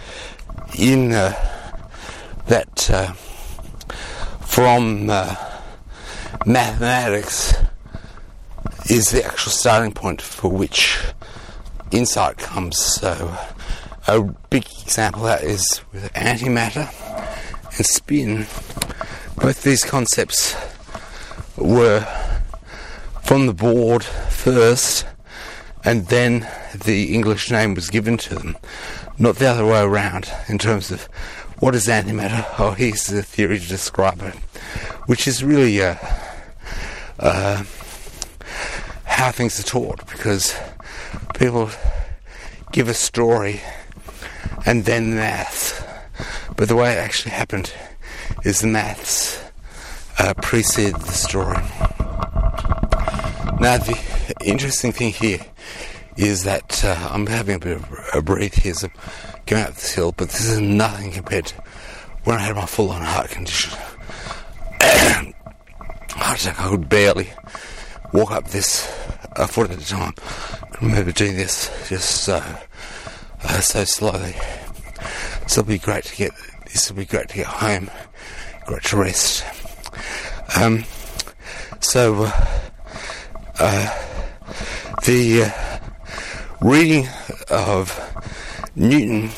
from mathematics is the actual starting point for which insight comes. So a big example of that is with antimatter and spin. Both these concepts were from the board first, and then the English name was given to them. not the other way around in terms of what is antimatter. Oh, here's the theory to describe it, which is really how things are taught, because people give a story and then maths, but the way it actually happened is the maths preceded the story. Now, the interesting thing here is that I'm having a bit of a breathe here, so I'm going up this hill, but this is nothing compared to when I had my full-on heart condition. Heart attack, I could barely walk up this a foot at a time. I remember doing this just so slowly. So it'll be great to get home, great to rest. The reading of Newton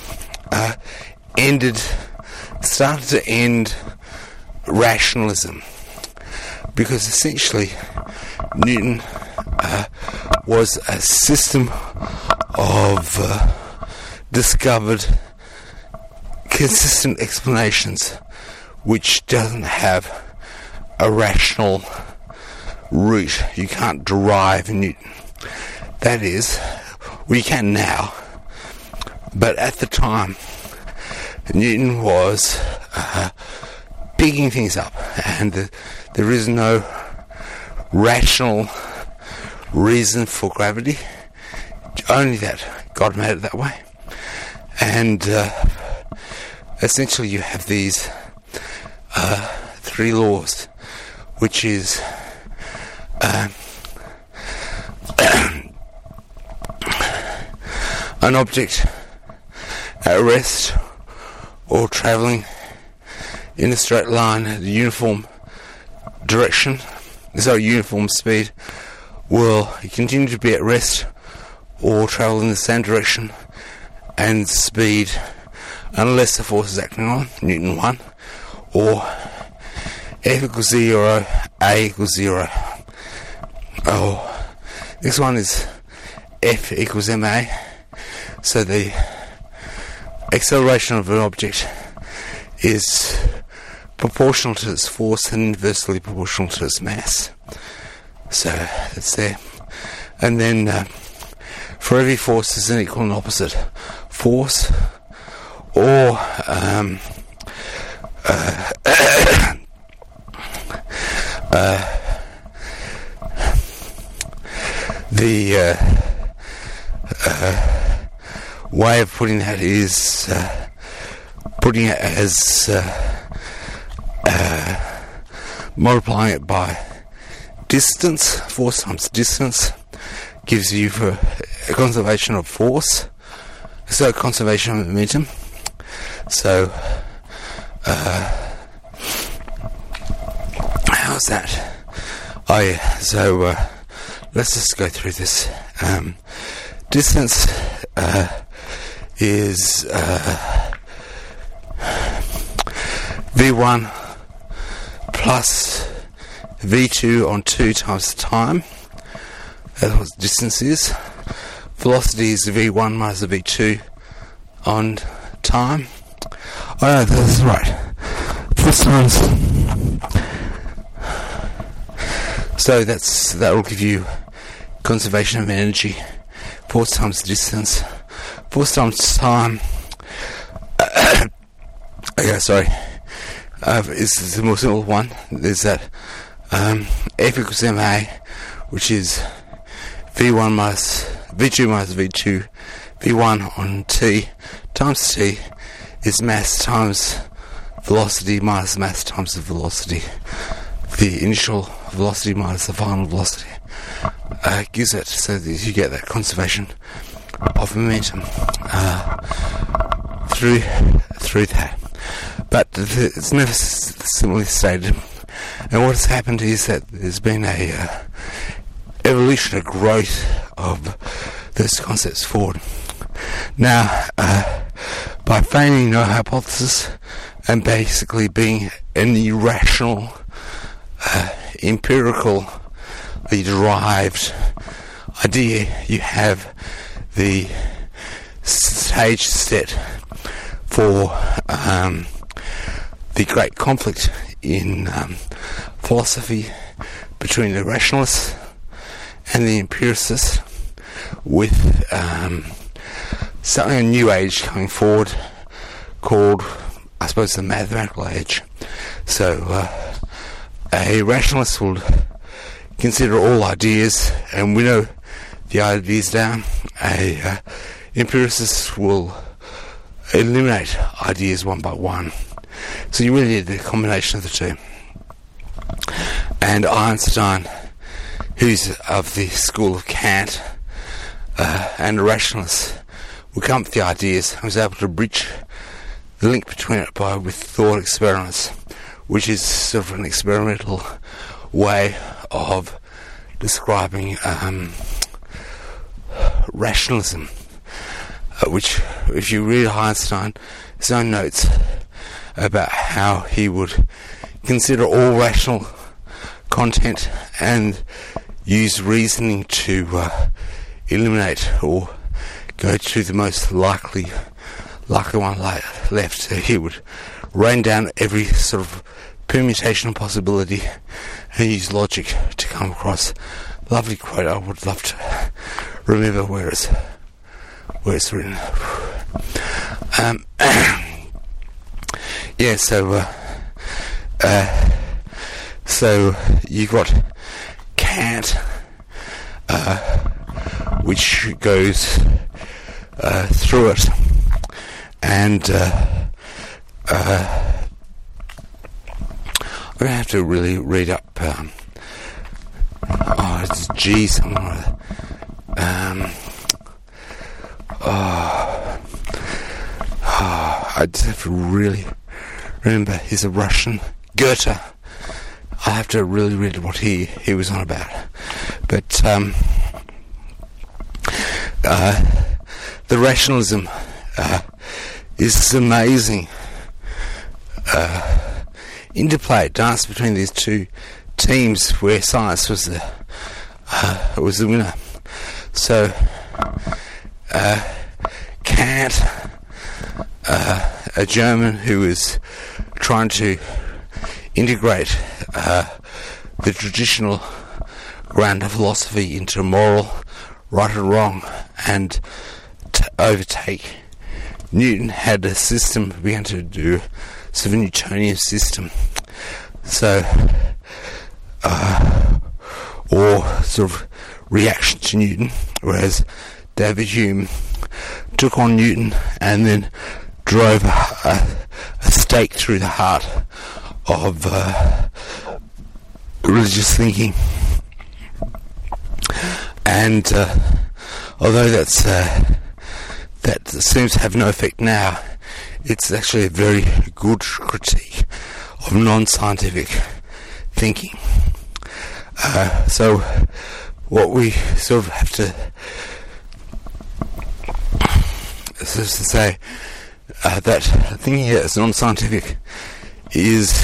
started to end rationalism, because essentially Newton was a system of discovered consistent explanations which doesn't have a rational root. You can't derive Newton. That is, we can now, but at the time Newton was picking things up, and there is no rational reason for gravity, only that God made it that way. And essentially you have these three laws, which is an object at rest or travelling in a straight line at a uniform direction, uniform speed, will continue to be at rest or travel in the same direction and speed unless the force is acting on, Newton 1, or F equals 0, A equals 0. Oh, this one is F equals ma, so the acceleration of an object is proportional to its force and inversely proportional to its mass. So that's there. And then for every force there's an equal and opposite force, or the way of putting that is putting it as multiplying it by distance. Force times distance gives you for a conservation of force, so conservation of momentum. So how's that? Oh yeah, so let's just go through this. Distance is v1 plus v2 on 2 times the time. That's what distance is. Velocity is v1 minus the v2 on time. Oh no, that's right. Force times. So that will give you conservation of energy. Force times distance. Force times time. Okay, sorry. Is the more simple one. There's that F equals ma, which is v1 minus v2 minus v2. v1 on t times t is mass times velocity minus mass times the velocity. The initial velocity minus the final velocity gives it, so that you get that conservation of momentum through that. But it's never simply stated. And what has happened is that there's been a evolution, a growth of those concepts forward. Now, by feigning no hypothesis and basically being an irrational, empirically derived idea, you have the stage set for the great conflict in philosophy between the rationalists and the empiricists, with something a new age coming forward called, I suppose, the mathematical age. So a rationalist will consider all ideas and winnow the ideas down. A empiricist will eliminate ideas one by one. So you really need a combination of the two. And Einstein, who's of the school of Kant, and a rationalist, will come up with the ideas and was able to bridge the link between it with thought experiments, which is sort of an experimental way of describing rationalism, which, if you read Einstein, his own notes about how he would consider all rational content and use reasoning to eliminate or go to the most likely one left. So he would rain down every sort of permutation possibility and use logic to come across a lovely quote. I would love to remember where it's written. Yeah, so you've got Kant, which goes through it, and I'm going to have to really read up. It's G somewhere. I just have to really remember. He's a Russian. Goethe. I have to really read what he was on about. But the rationalism is this amazing interplay, dance between these two teams where science was the winner. So Kant, a German who was trying to integrate the traditional ground of philosophy into moral, right and wrong, and to overtake Newton, had a system, began to do sort of a Newtonian system. So, or sort of reaction to Newton, whereas David Hume took on Newton and then drove a stake through the heart of religious thinking. And although that seems to have no effect now, it's actually a very good critique of non-scientific thinking. So what we sort of have to say that thinking as non-scientific is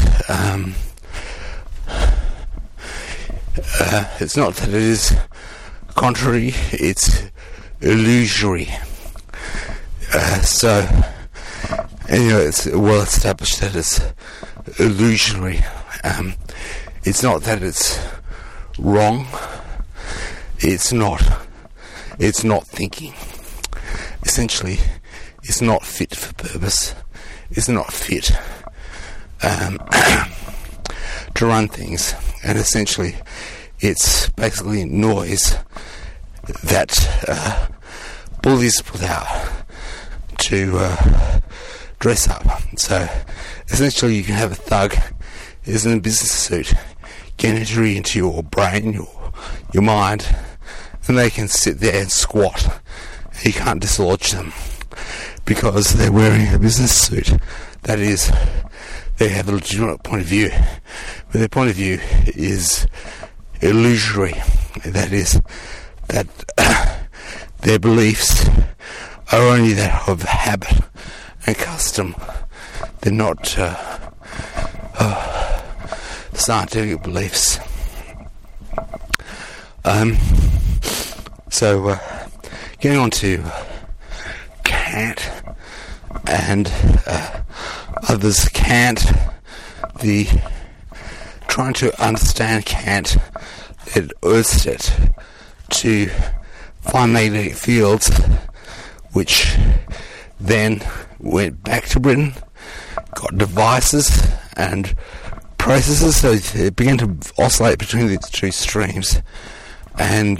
it's not that it is contrary, it's illusory. So anyway, it's well established that it's illusory. It's not that it's wrong. It's not thinking. Essentially, it's not fit for purpose. It's not fit to run things, and essentially, it's basically noise that bullies put out to dress up. So essentially, you can have a thug who's in a business suit get entry into your brain, your mind, and they can sit there and squat. You can't dislodge them because they're wearing a business suit. That is, they have a legitimate point of view, but their point of view is illusory. That is, that their beliefs are only that of habit and custom. They're not scientific beliefs. So, getting on to Kant, and others can't. Trying to understand Kant led Ørsted to find magnetic fields, which then went back to Britain, got devices and processes, so it began to oscillate between these two streams. And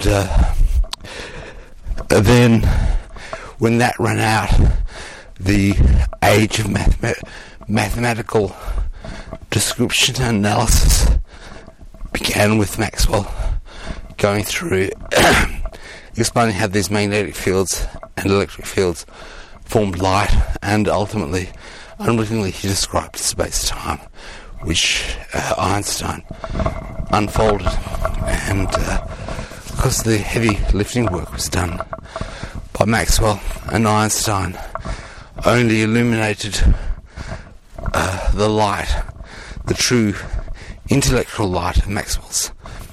then, when that ran out, the age of mathematical description and analysis began, with Maxwell going through explaining how these magnetic fields and electric fields formed light, and ultimately, unwittingly, he described space-time, which Einstein unfolded. And because the heavy lifting work was done by Maxwell, and Einstein only illuminated the light, the true intellectual light of Maxwell's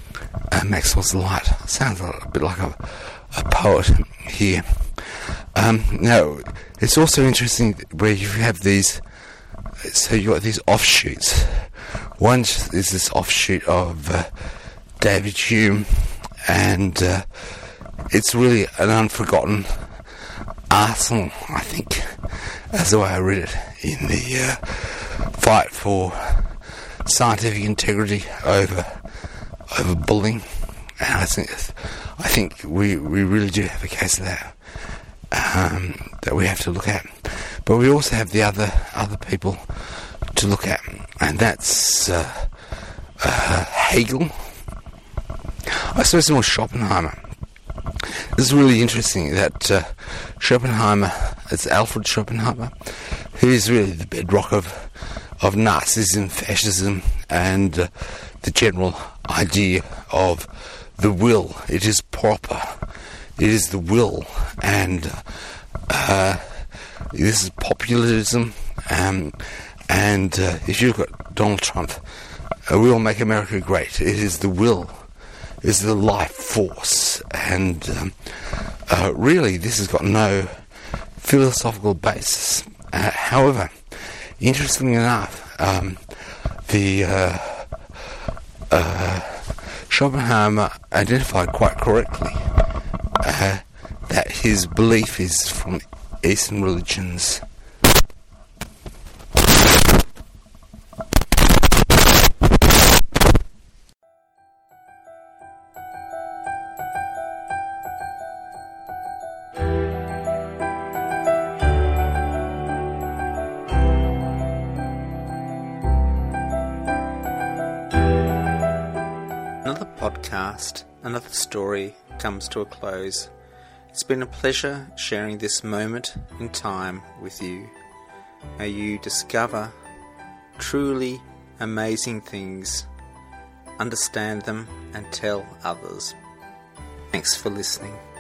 light. Sounds a bit like a poet here. Now, it's also interesting where you have these, so you've got these offshoots. One is this offshoot of David Hume, and it's really an unforgotten arsenal, I think, as the way I read it, in the fight for scientific integrity over bullying. And I think we really do have a case of that that we have to look at. But we also have the other people to look at, and that's Hegel. I suppose more Schopenhauer. This is really interesting that Schopenhauer, it's Alfred Schopenhauer, who is really the bedrock of Nazism, fascism, and the general idea of the will. It is proper. It is the will, and this is populism. And if you look at Donald Trump, we will make America great. It is the will. It is the life force, and really, this has got no philosophical basis. However, interestingly enough, Schopenhauer identified quite correctly that his belief is from Eastern religions. Another podcast, another story comes to a close. It's been a pleasure sharing this moment in time with you. May you discover truly amazing things, understand them, and tell others. Thanks for listening.